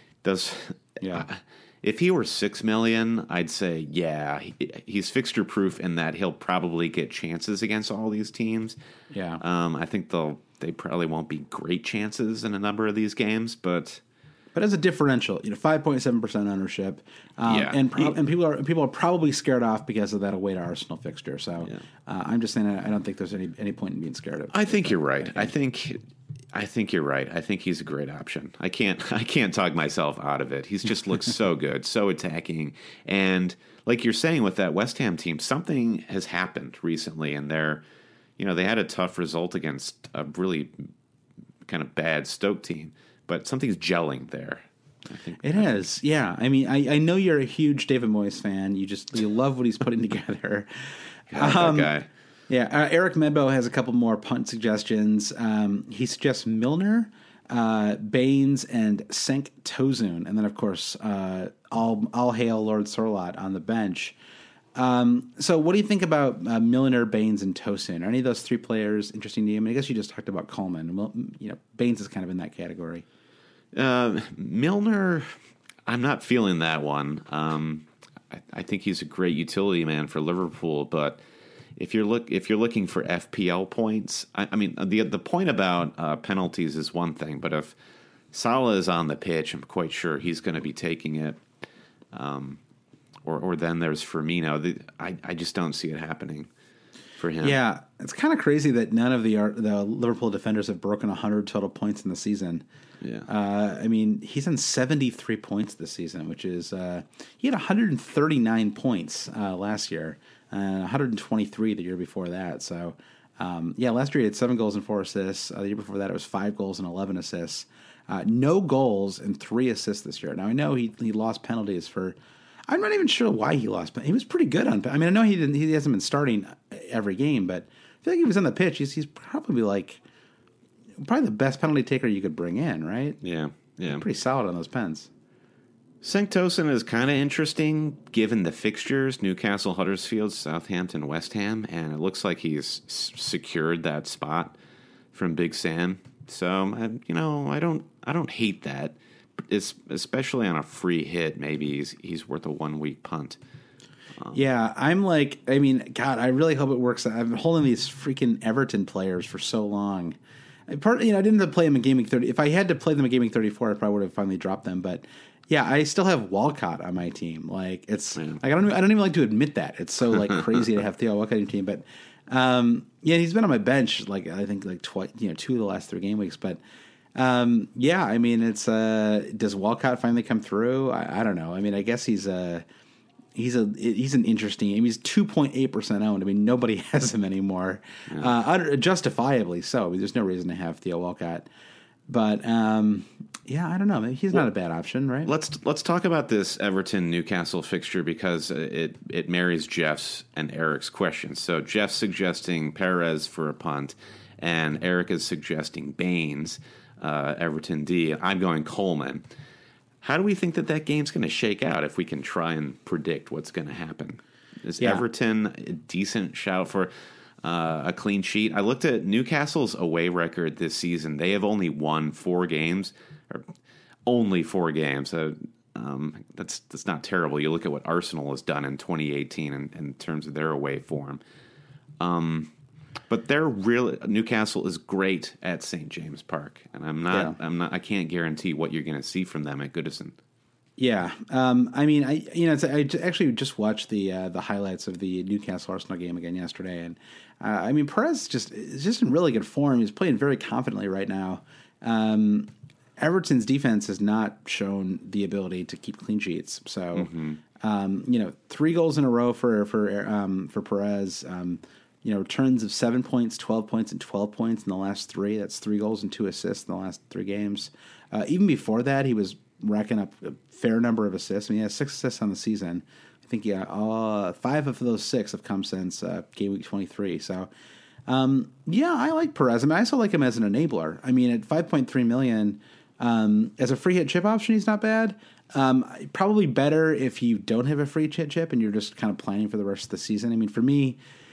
If he were $6 million, I'd say he's fixture proof in that he'll probably get chances against all these teams. Yeah, I think they probably won't be great chances in a number of these games, but as a differential, 5.7% ownership, and people are probably scared off because of that away to Arsenal fixture. So I'm just saying I don't think there's any point in being scared of. I think you're right. I think you're right. I think he's a great option. I can't talk myself out of it. He's just looks so good, so attacking, and like you're saying with that West Ham team, something has happened recently, and they had a tough result against a really kind of bad Stoke team, but something's gelling there. I think it is. Yeah, I mean, I know you're a huge David Moyes fan. You love what he's putting together. God, that guy. Yeah, Eric Medbo has a couple more punt suggestions. He suggests Milner, Baines, and Cenk Tosun. And then, of course, all hail Lord Sorloth on the bench. So what do you think about Milner, Baines, and Tosin? Are any of those three players interesting to you? I mean, I guess you just talked about Coleman. Well, Baines is kind of in that category. Milner, I'm not feeling that one. I think he's a great utility man for Liverpool, but if you're looking for FPL points, I mean the point about penalties is one thing, but if Salah is on the pitch, I'm quite sure he's going to be taking it. Or then there's Firmino. I just don't see it happening for him. Yeah, it's kind of crazy that none of the Liverpool defenders have broken 100 total points in the season. Yeah, I mean, he's on 73 points this season, which is he had 139 points last year, and 123 the year before that. So, last year he had 7 goals and 4 assists. The year before that it was 5 goals and 11 assists. No goals and 3 assists this year. Now I know he lost penalties for. I'm not even sure why he lost, but he was pretty good on. I mean, I know he hasn't been starting every game, but I feel like he was on the pitch. He's probably the best penalty taker you could bring in, right? Yeah. Pretty solid on those pens. Cenk Tosin is kind of interesting given the fixtures: Newcastle, Huddersfield, Southampton, West Ham, and it looks like he's secured that spot from Big Sam. So I don't hate that. Especially on a free hit, maybe he's worth a 1 week punt. Yeah, I really hope it works. I've been holding these freaking Everton players for so long. I didn't have to play them in Game Week 30. If I had to play them in Game Week 34, I probably would have finally dropped them. But yeah, I still have Walcott on my team. Like I don't even like to admit that. It's so crazy to have Theo Walcott on your team. But he's been on my bench I think twice, 2 of the last 3 game weeks. But I mean, it's does Walcott finally come through? I don't know. I mean, I guess he's an interesting. I mean, he's 2.8% owned. I mean, nobody has him anymore, justifiably so. I mean, there's no reason to have Theo Walcott, but I don't know. Maybe he's not a bad option, right? Let's talk about this Everton Newcastle fixture because it marries Jeff's and Eric's questions. So Jeff's suggesting Perez for a punt, and Eric is suggesting Baines. Everton D. I'm going Coleman. How do we think that game's going to shake out if we can try and predict what's going to happen? Is Everton a decent shout for a clean sheet? I looked at Newcastle's away record this season. They have only won 4 games, or only 4 games. That's not terrible. You look at what Arsenal has done in 2018 in terms of their away form. But Newcastle is great at St. James Park, and I can't guarantee what you're going to see from them at Goodison. Yeah, I mean, I actually just watched the highlights of the Newcastle Arsenal game again yesterday, and I mean, Perez is just in really good form. He's playing very confidently right now. Everton's defense has not shown the ability to keep clean sheets, so 3 goals in a row for Perez. Returns of 7 points, 12 points, and 12 points in the last 3. That's 3 goals and 2 assists in the last 3 games. Even before that, he was racking up a fair number of assists. I mean, he has 6 assists on the season. I think 5 of those 6 have come since game week 23. So, I like Perez. I mean, I also like him as an enabler. I mean, at 5.3 million, as a free hit chip option, he's not bad. Probably better if you don't have a free hit chip and you're just kind of planning for the rest of the season. I mean, for me,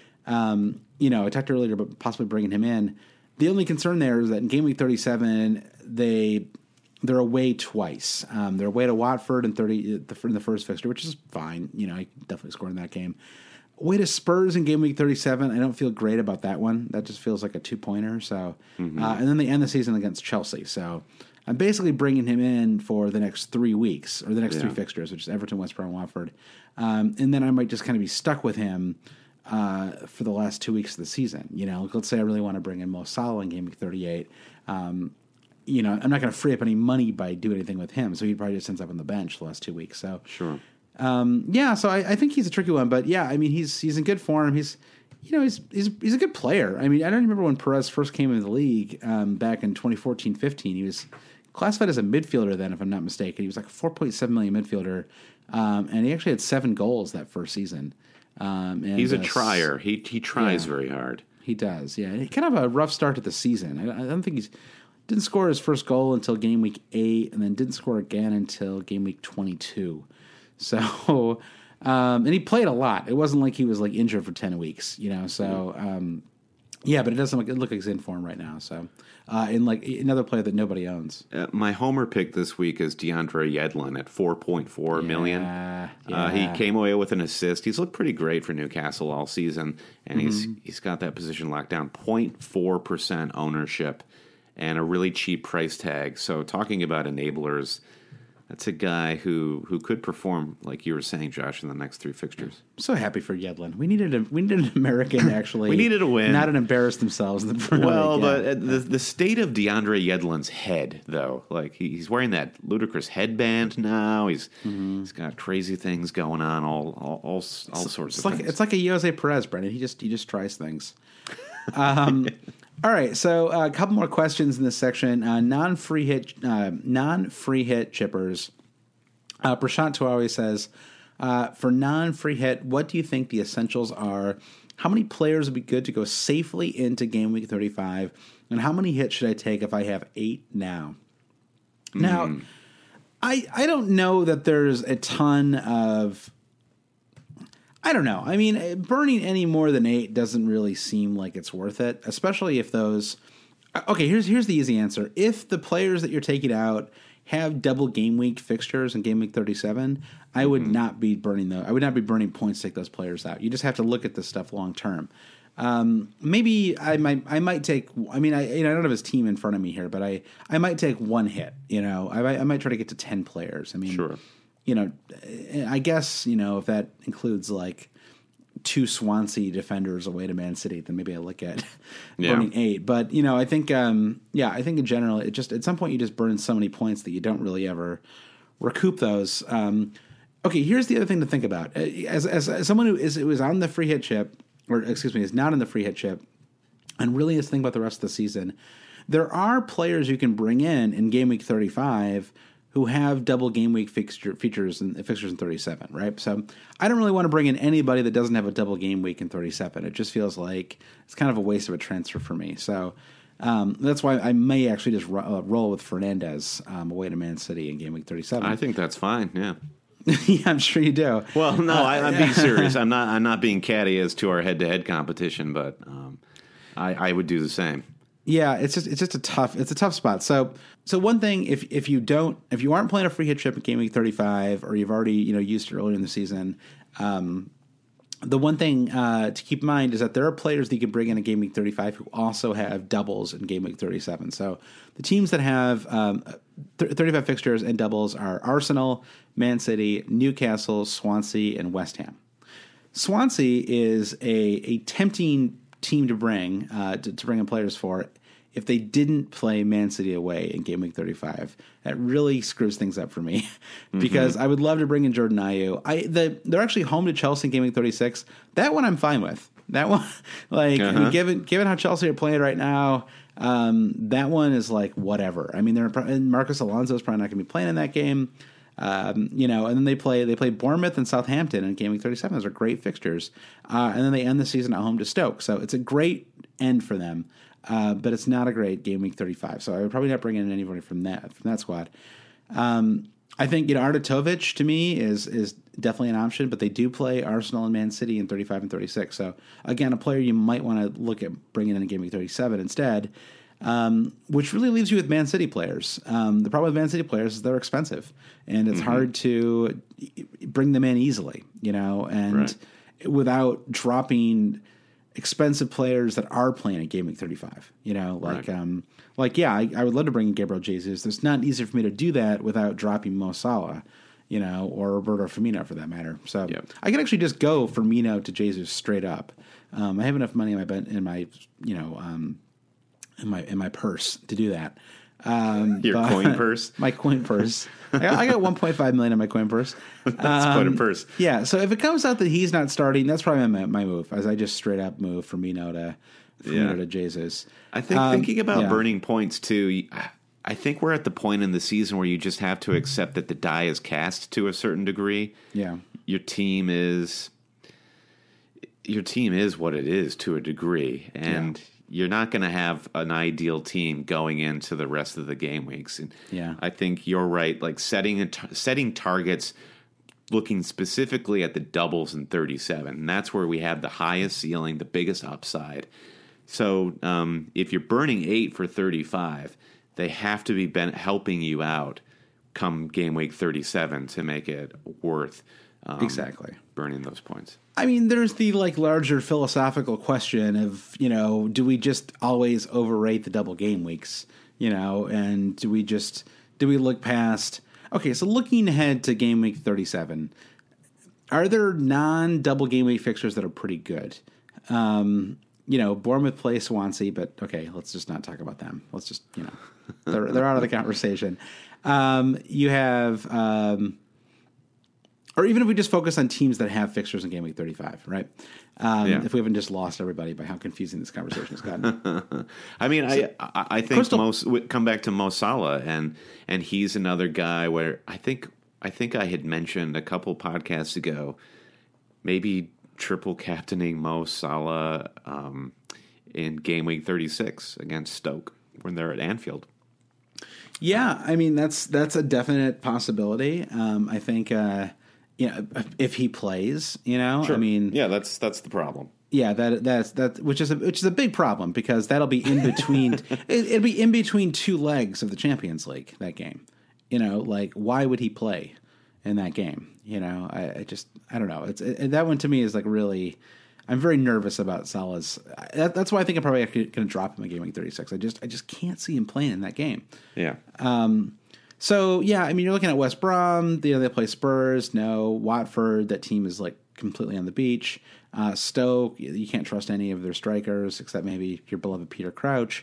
I talked earlier about possibly bringing him in. The only concern there is that in game week 37, they're away twice. They're away to Watford in the first fixture, which is fine. I definitely scored in that game. Away to Spurs in game week 37, I don't feel great about that one. That just feels like a 2-pointer. So, and then they end the season against Chelsea. So I'm basically bringing him in for the next 3 weeks, or the next 3 fixtures, which is Everton, West Brom, and Watford. And then I might just kind of be stuck with him for the last 2 weeks of the season. Let's say I really want to bring in Mo Salah in game week 38. I'm not going to free up any money by doing anything with him, so he probably just ends up on the bench the last 2 weeks. So sure. So I think he's a tricky one, but I mean, he's in good form. He's a good player. I mean, I don't remember when Perez first came into the league back in 2014-15. He was classified as a midfielder then, if I'm not mistaken. He was like a 4.7 million midfielder, and he actually had 7 goals that first season. And he's a trier. He tries very hard. He does, yeah. He kind of a rough start to the season. I don't think didn't score his first goal until game week 8, and then didn't score again until game week 22. So, And he played a lot. It wasn't like he was like injured for 10 weeks, you know. So yeah, but it doesn't look like he's in form right now. So and like another player that nobody owns. My homer pick this week is DeAndre Yedlin at $4.4 million. He came away with an assist. He's looked pretty great for Newcastle all season, and he's got that position locked down. 0.4% ownership and a really cheap price tag. So talking about enablers, that's a guy who could perform, like you were saying, Josh, in the next 3 fixtures. I'm so happy for Yedlin. We needed an American actually. We needed a win, not an embarrass themselves in the Premier League. But the state of DeAndre Yedlin's head, though, like he's wearing that ludicrous headband now. He's got crazy things going on, all sorts of things. It's like a Jose Perez, Brendan. He just tries things. All right, so a couple more questions in this section. Non-free hit chippers. Prashant Tuawi says, for non-free hit, what do you think the essentials are? How many players would be good to go safely into game week 35? And how many hits should I take if I have 8 now? Now, I don't know that there's a ton of... I don't know. I mean, burning any more than 8 doesn't really seem like it's worth it, especially if those... Okay, here's the easy answer. If the players that you're taking out have double game week fixtures in game week 37, I would not be burning those. I would not be burning points to take those players out. You just have to look at this stuff long term. Maybe I might take. I mean, I don't have his team in front of me here, but I might take 1 hit. You know, I might try to get to 10 players. I mean, sure. You know, I guess, you know, if that includes like 2 Swansea defenders away to Man City, then maybe I look at burning 8. But, you know, I think, I think in general, it just at some point you just burn so many points that you don't really ever recoup those. Okay, here's the other thing to think about. As someone who is on the free hit chip, or excuse me, is not in the free hit chip, and really is thinking about the rest of the season, there are players you can bring in game week 35 who have double game week fixtures in 37, right? So I don't really want to bring in anybody that doesn't have a double game week in 37. It just feels like it's kind of a waste of a transfer for me. So that's why I may actually just roll with Fernandez away to Man City in game week 37. I think that's fine, yeah. Yeah, I'm sure you do. Well, no, I'm being serious. I'm not being catty as to our head-to-head competition, but I would do the same. Yeah, it's just a tough spot. So one thing, if you aren't playing a free hit chip in game week 35, or you've already used it earlier in the season, the one thing to keep in mind is that there are players that you can bring in game week 35 who also have doubles in game week 37. So the teams that have 35 fixtures and doubles are Arsenal, Man City, Newcastle, Swansea, and West Ham. Swansea is a tempting team to bring in players for if they didn't play Man City away in game week 35. That really screws things up for me because I would love to bring in Jordan Ayew. They're actually home to Chelsea in game week 36. That one I'm fine with. That one, like, I mean, given how Chelsea are playing right now, that one is like whatever. I mean, and Marcus Alonso is probably not going to be playing in that game. And then they play Bournemouth and Southampton in game week 37. Those are great fixtures. And then they end the season at home to Stoke. So it's a great end for them. But it's not a great game week 35. So I would probably not bring in anybody from that squad. I think, Arnautovic to me is definitely an option, but they do play Arsenal and Man City in 35 and 36. So again, a player you might want to look at bringing in game week 37 instead. Which really leaves you with Man City players. The problem with Man City players is they're expensive, and it's hard to bring them in easily, and without dropping expensive players that are playing at game week 35. I would love to bring in Gabriel Jesus. It's not easy for me to do that without dropping Mo Salah, or Roberto Firmino for that matter. So I can actually just go Firmino to Jesus straight up. I have enough money in my purse to do that. Your coin purse? My coin purse. I got 1.5 million in my coin purse. That's quite a purse. Yeah, so if it comes out that he's not starting, that's probably my move, as I just straight up move Firmino to Jesus. I think thinking about burning points too, I think we're at the point in the season where you just have to accept that the die is cast to a certain degree. Yeah. Your team is what it is to a degree, and you're not going to have an ideal team going into the rest of the game weeks. And I think you're right. Like setting targets looking specifically at the doubles in 37. And that's where we have the highest ceiling, the biggest upside. So if you're burning 8 for 35, they have to be helping you out come game week 37 to make it worth Exactly. burning those points. I mean, there's the larger philosophical question of, do we just always overrate the double game weeks, and do we look past, okay, so looking ahead to game week 37, are there non-double game week fixtures that are pretty good? Bournemouth play Swansea, but okay, let's just not talk about them. Let's just, they're out of the conversation. You have, or even if we just focus on teams that have fixtures in game week 35, right? If we haven't just lost everybody by how confusing this conversation has gotten. I mean, I think come back to Mo Salah, and he's another guy where I think I had mentioned a couple podcasts ago, maybe triple captaining Mo Salah in game week 36 against Stoke when they're at Anfield. Yeah, I mean that's a definite possibility. I think if he plays, Sure. I mean, yeah, that's the problem. Yeah, that's which is a big problem because that'll be in between. It'll be in between two legs of the Champions League, that game. Why would he play in that game? I don't know. That one to me is really. I'm very nervous about Salah's. That's why I think I'm probably going to drop him in game week 36. I just can't see him playing in that game. Yeah. So yeah, I mean, you're looking at West Brom. They play Spurs. No, Watford. That team is completely on the beach. Stoke. You can't trust any of their strikers except maybe your beloved Peter Crouch.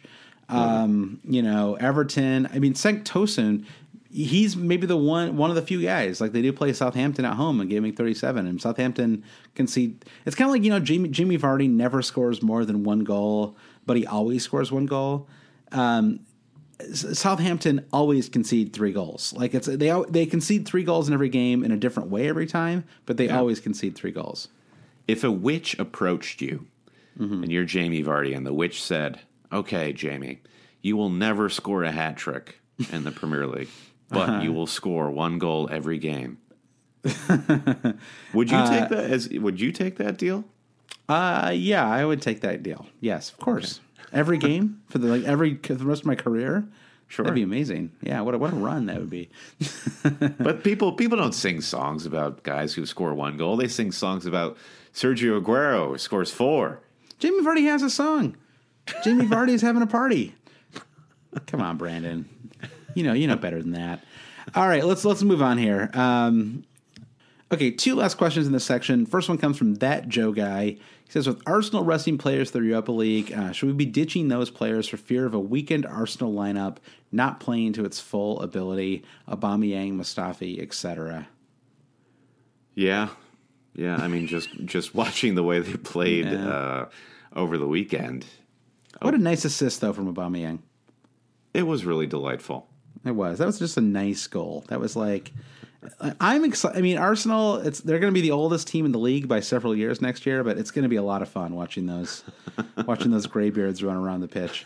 Everton. I mean, Cenk Tosun. He's maybe the one of the few guys. They do play Southampton at home in game week 37, and Southampton concede. It's kind of Jamie Vardy never scores more than one goal, but he always scores one goal. Southampton always concede 3 goals. They concede 3 goals in every game in a different way every time, but they always concede 3 goals. If a witch approached you, and you're Jamie Vardy, and the witch said, "Okay, Jamie, you will never score a hat trick in the Premier League." But you will score 1 goal every game. Would you take that? Would you take that deal? Yeah, I would take that deal. Yes, of course. Okay. Every game for the rest of my career. Sure, that'd be amazing. Yeah, what a run that would be. But people don't sing songs about guys who score 1 goal. They sing songs about Sergio Aguero who scores 4. Jamie Vardy has a song. Jamie Vardy is having a party. Come on, Brandon. You know better than that. All right, let's move on here. Okay, 2 last questions in this section. First one comes from That Joe Guy. He says, with Arsenal resting players through Europa League, should we be ditching those players for fear of a weakened Arsenal lineup not playing to its full ability? Aubameyang, Mustafi, etc. Yeah. I mean, just watching the way they played over the weekend. What a nice assist, though, from Aubameyang. It was really delightful. It was. That was just a nice goal. That was I'm excited. I mean, Arsenal, they're going to be the oldest team in the league by several years next year, but it's going to be a lot of fun watching those graybeards run around the pitch.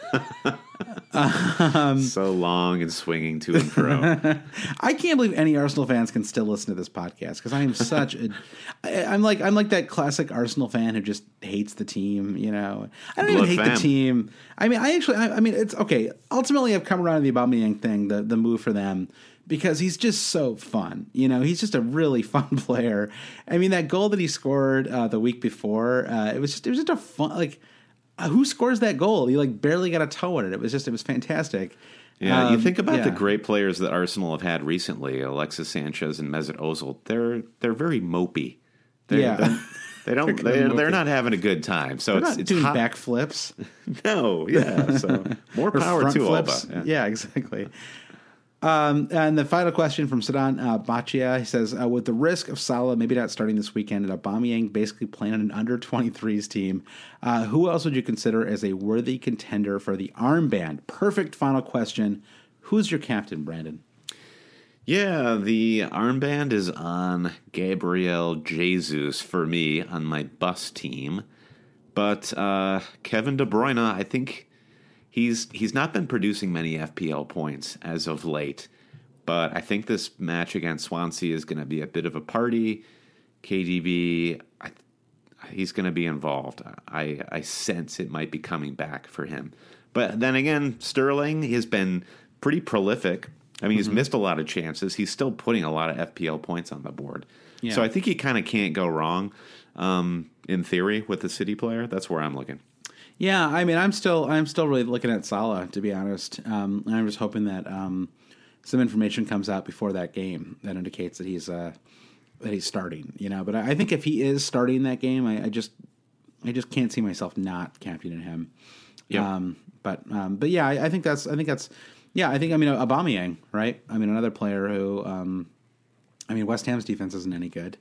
So long and swinging to and fro. I can't believe any Arsenal fans can still listen to this podcast because I am such I'm like that classic Arsenal fan who just hates the team. I don't even hate the team. I mean, it's okay. Ultimately, I've come around to the Aubameyang thing, the move for them. Because he's just so fun. He's just a really fun player. I mean, that goal that he scored the week before, it was just a fun, who scores that goal? He barely got a toe in it. It was fantastic. Yeah, you think about the great players that Arsenal have had recently, Alexis Sanchez and Mesut Ozil. They're very mopey. They're not having a good time. So it's doing backflips. No, yeah. So more power to Alba. Yeah, exactly. And the final question from Sadan Bachia, he says, with the risk of Salah maybe not starting this weekend and Aubameyang basically playing on an under-23s team, who else would you consider as a worthy contender for the armband? Perfect final question. Who's your captain, Brandon? Yeah, the armband is on Gabriel Jesus for me on my bus team. But Kevin De Bruyne, I think... He's not been producing many FPL points as of late. But I think this match against Swansea is going to be a bit of a party. KDB, he's going to be involved. I sense it might be coming back for him. But then again, Sterling has been pretty prolific. I mean, he's missed a lot of chances. He's still putting a lot of FPL points on the board. Yeah. So I think he kind of can't go wrong, in theory, with the City player. That's where I'm looking. Yeah, I mean, I'm still really looking at Salah, to be honest. I'm just hoping that some information comes out before that game that indicates that he's starting. But I think if he is starting that game, I just can't see myself not captaining him. Yep. But yeah, I think that's yeah, I think Aubameyang, right? I mean, another player who West Ham's defense isn't any good,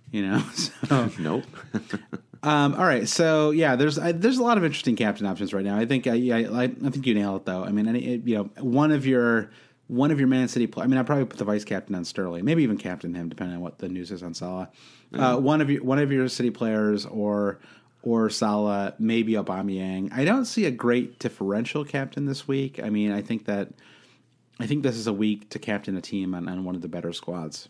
So. Nope. All right, so yeah, there's a lot of interesting captain options right now. I think I think you nailed it though. I mean, one of your Man City play. I mean, I'd probably put the vice captain on Sterling, maybe even captain him, depending on what the news is on Salah. One of your City players or Salah, maybe Aubameyang. I don't see a great differential captain this week. I mean, I think this is a week to captain a team on one of the better squads.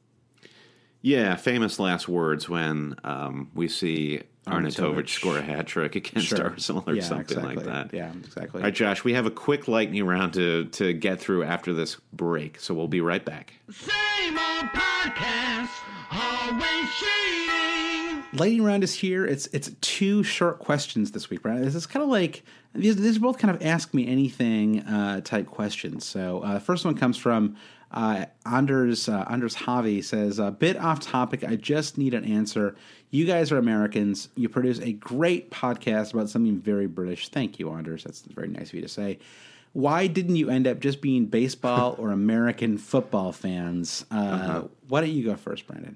Yeah, famous last words when we see Arnautovic score a hat trick against Arsenal or something like that. Yeah, exactly. All right, Josh, we have a quick lightning round to get through after this break, so we'll be right back. Same old podcast, always cheating. Lightning round is here. It's 2 short questions this week, right? This is kind of like these are both kind of ask me anything type questions. So the first one comes from Anders Javi says, a bit off topic. I just need an answer. You guys are Americans. You produce a great podcast about something very British. Thank you, Anders. That's very nice of you to say. Why didn't you end up just being baseball or American football fans? Why don't you go first, Brandon?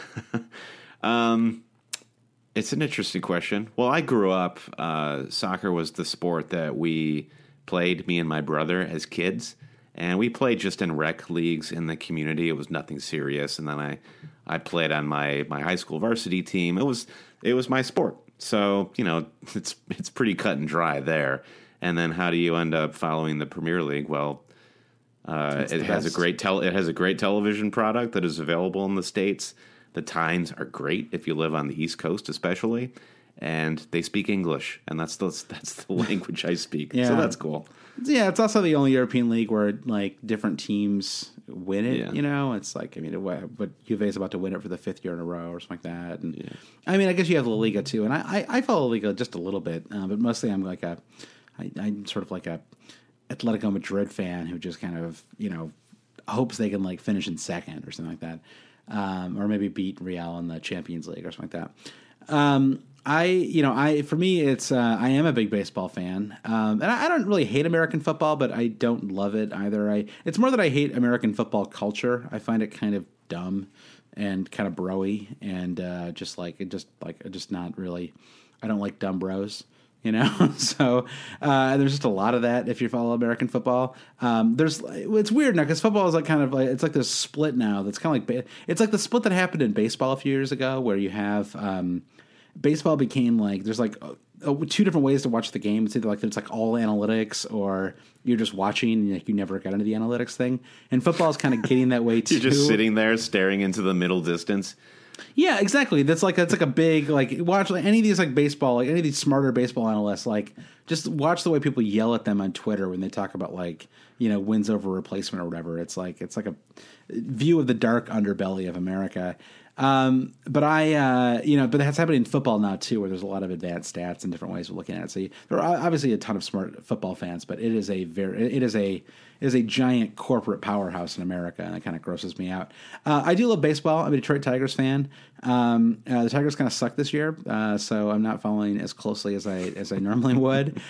It's an interesting question. Well, I grew up, soccer was the sport that we played, me and my brother, as kids. And we played just in rec leagues in the community. It was nothing serious. And then I played on my high school varsity team. It was my sport. So, it's pretty cut and dry there. And then how do you end up following the Premier League? Well, it has a great television product that is available in the States. The times are great if you live on the East Coast, especially. And they speak English, and that's the language I speak. Yeah. So that's cool. Yeah, it's also the only European league where like different teams win it. Yeah. It's like but Juve is about to win it for the 5th year in a row or something like that. And I mean, I guess you have La Liga too, and I follow La Liga just a little bit, but mostly I'm I'm sort of like a Atletico Madrid fan who just kind of hopes they can like finish in second or something like that, or maybe beat Real in the Champions League or something like that. For me, it's I am a big baseball fan, and I don't really hate American football, but I don't love it either. It's more that I hate American football culture. I find it kind of dumb and kind of broy, and just not really. I don't like dumb bros, So there's just a lot of that if you follow American football. It's weird now because football is it's like this split now. That's kind of like it's like the split that happened in baseball a few years ago, where you have. Baseball became like there's like 2 different ways to watch the game. It's either like it's like all analytics or you're just watching and like you never got into the analytics thing. And football is kind of getting that way too. You're just sitting there staring into the middle distance. Yeah, exactly. That's like a big watch any of these baseball, any of these smarter baseball analysts just watch the way people yell at them on Twitter when they talk about wins over replacement or whatever. It's like a view of the dark underbelly of America. But that's happening in football now too, where there's a lot of advanced stats and different ways of looking at it. So there are obviously a ton of smart football fans, but it is a giant corporate powerhouse in America, and that kind of grosses me out. I do love baseball. I'm a Detroit Tigers fan. The Tigers kind of suck this year, so I'm not following as closely as I normally would.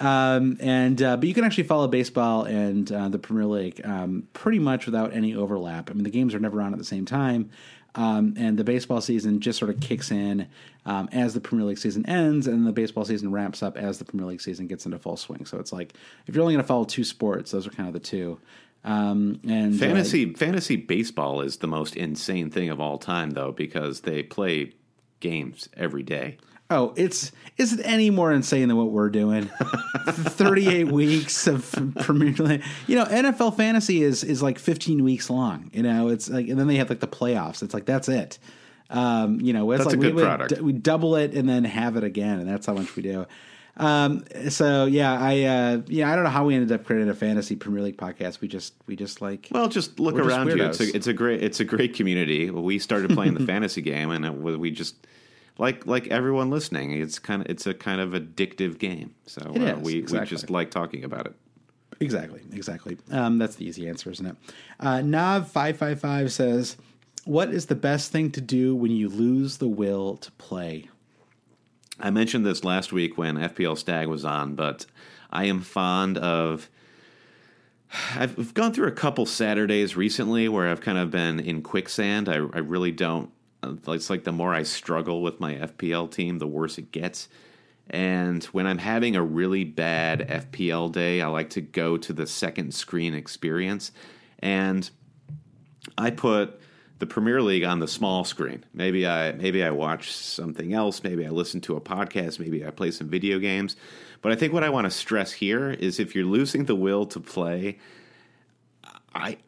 But you can actually follow baseball and the Premier League pretty much without any overlap. I mean, the games are never on at the same time. And the baseball season just sort of kicks in as the Premier League season ends, and the baseball season ramps up as the Premier League season gets into full swing. So it's like if you're only going to follow 2 sports, those are kind of the 2. And fantasy baseball is the most insane thing of all time, though, because they play games every day. Oh, is it any more insane than what we're doing? 38 weeks of Premier League. NFL fantasy is like 15 weeks long. It's like, and then they have like the playoffs. It's like, that's it. It's that's like a good product. We double it and then have it again, and that's how much we do. I don't know how we ended up creating a fantasy Premier League podcast. We just like, well, just look around you. It's a great community. We started playing the fantasy game, and we just like everyone listening. It's a kind of addictive game. So we just like talking about it. Exactly. That's the easy answer, isn't it? Nav555 says, "What is the best thing to do when you lose the will to play?" I mentioned this last week when FPL Stag was on, but I am fond of... I've gone through a couple Saturdays recently where I've kind of been in quicksand. I really don't... It's like the more I struggle with my FPL team, the worse it gets. And when I'm having a really bad FPL day, I like to go to the second screen experience. And I put the Premier League on the small screen. Maybe I watch something else. Maybe I listen to a podcast. Maybe I play some video games. But I think what I want to stress here is if you're losing the will to play, I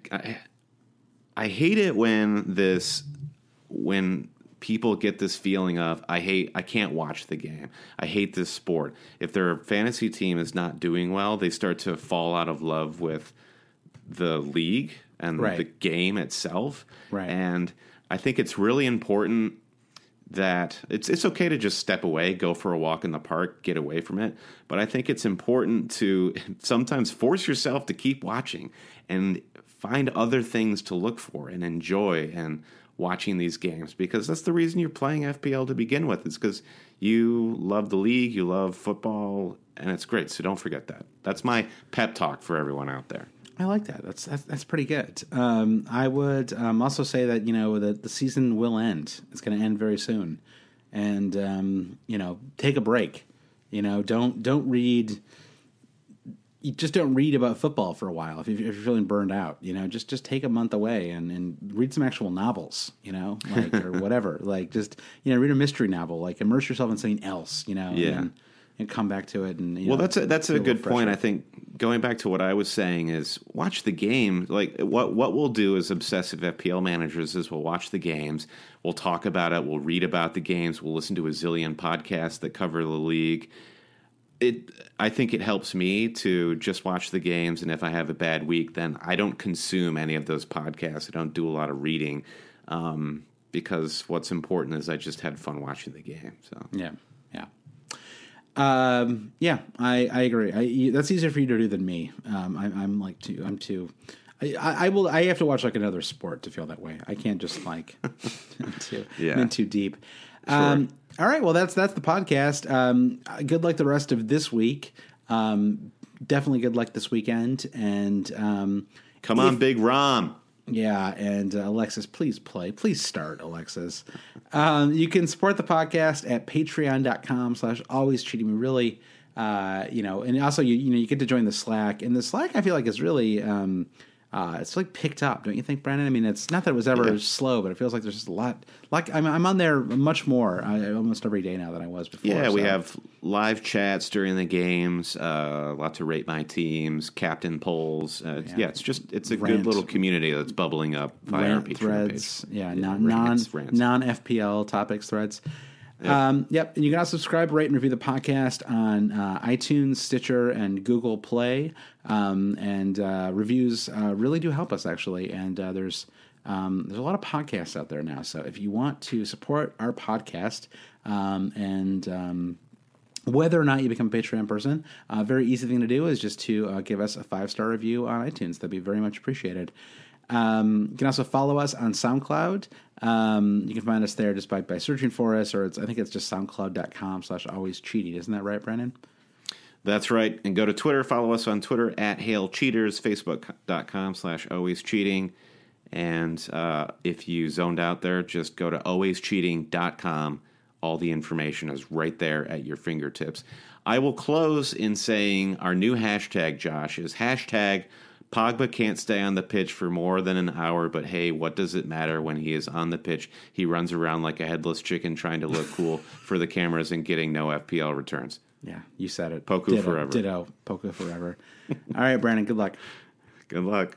hate it when people get this feeling of I can't watch the game. I hate this sport. If their fantasy team is not doing well, they start to fall out of love with the league and the game itself. Right. And I think it's really important that it's okay to just step away, go for a walk in the park, get away from it. But I think it's important to sometimes force yourself to keep watching and find other things to look for and enjoy and watching these games, because that's the reason you're playing FPL to begin with. It's because you love the league, you love football, and it's great. So don't forget that. That's my pep talk for everyone out there. I like that. That's pretty good. I would also say that the season will end. It's going to end very soon, and take a break. Don't read. You just don't read about football for a while if you're feeling burned out. Just take a month away and read some actual novels. Or whatever. Just read a mystery novel. Immerse yourself in something else. And come back to it. And that's a good point. I think going back to what I was saying is watch the game. What we'll do as obsessive FPL managers is we'll watch the games, we'll talk about it, we'll read about the games, we'll listen to a zillion podcasts that cover the league. I think it helps me to just watch the games, and if I have a bad week, then I don't consume any of those podcasts. I don't do a lot of reading because what's important is I just had fun watching the game. So I agree. That's easier for you to do than me. I'm too. I have to watch another sport to feel that way. I can't just I'm in too deep. Sure. All right. Well, that's the podcast. Good luck the rest of this week. Definitely good luck this weekend. And come on, Big Rom. Yeah, and Alexis, please play. Please start, Alexis. You can support the podcast at patreon.com/alwayscheating. We really, and also you get to join the Slack. And the Slack, I feel like, is really it's picked up, don't you think, Brandon? I mean, it's not that it was ever slow, but it feels like there's just a lot. I'm on there much more almost every day now than I was before. Yeah, we have live chats during the games, lots of rate my teams, captain polls. It's a good little community that's bubbling up via our Patreon threads. page. Yeah, non FPL topics threads. And you can also subscribe, rate, and review the podcast on iTunes, Stitcher, and Google Play. And reviews really do help us, actually. And there's a lot of podcasts out there now. So if you want to support our podcast whether or not you become a Patreon person, a very easy thing to do is just to give us a 5-star review on iTunes. That'd be very much appreciated. You can also follow us on SoundCloud. You can find us there just by searching for us, or I think it's just soundcloud.com/alwayscheating. Isn't that right, Brandon? That's right. And go to Twitter. Follow us on Twitter at HailCheaters, Facebook.com/alwayscheating. And if you zoned out there, just go to alwayscheating.com. All the information is right there at your fingertips. I will close in saying our new hashtag, Josh, is hashtag Pogba can't stay on the pitch for more than an hour, but hey, what does it matter when he is on the pitch? He runs around like a headless chicken trying to look cool for the cameras and getting no FPL returns. Yeah, you said it. Poku forever. Ditto. Poku forever. All right, Brandon, good luck. Good luck.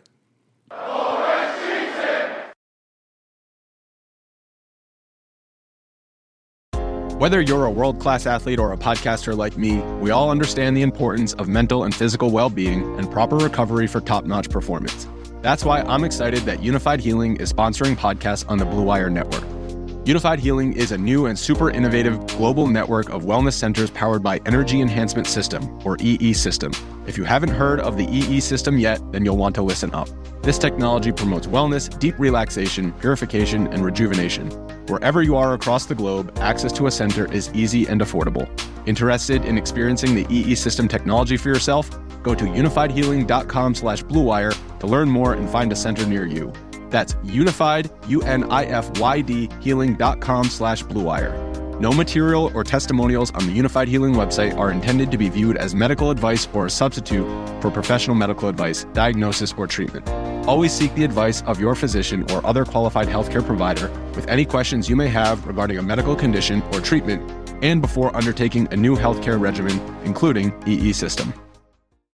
Whether you're a world-class athlete or a podcaster like me, we all understand the importance of mental and physical well-being and proper recovery for top-notch performance. That's why I'm excited that Unified Healing is sponsoring podcasts on the Blue Wire Network. Unified Healing is a new and super innovative global network of wellness centers powered by Energy Enhancement System, or EE System. If you haven't heard of the EE System yet, then you'll want to listen up. This technology promotes wellness, deep relaxation, purification, and rejuvenation. Wherever you are across the globe, access to a center is easy and affordable. Interested in experiencing the EE System technology for yourself? Go to unifiedhealing.com/bluewire to learn more and find a center near you. That's unified, UNIFYD, healing.com/bluewire. No material or testimonials on the Unified Healing website are intended to be viewed as medical advice or a substitute for professional medical advice, diagnosis, or treatment. Always seek the advice of your physician or other qualified healthcare provider with any questions you may have regarding a medical condition or treatment and before undertaking a new healthcare regimen, including EE System.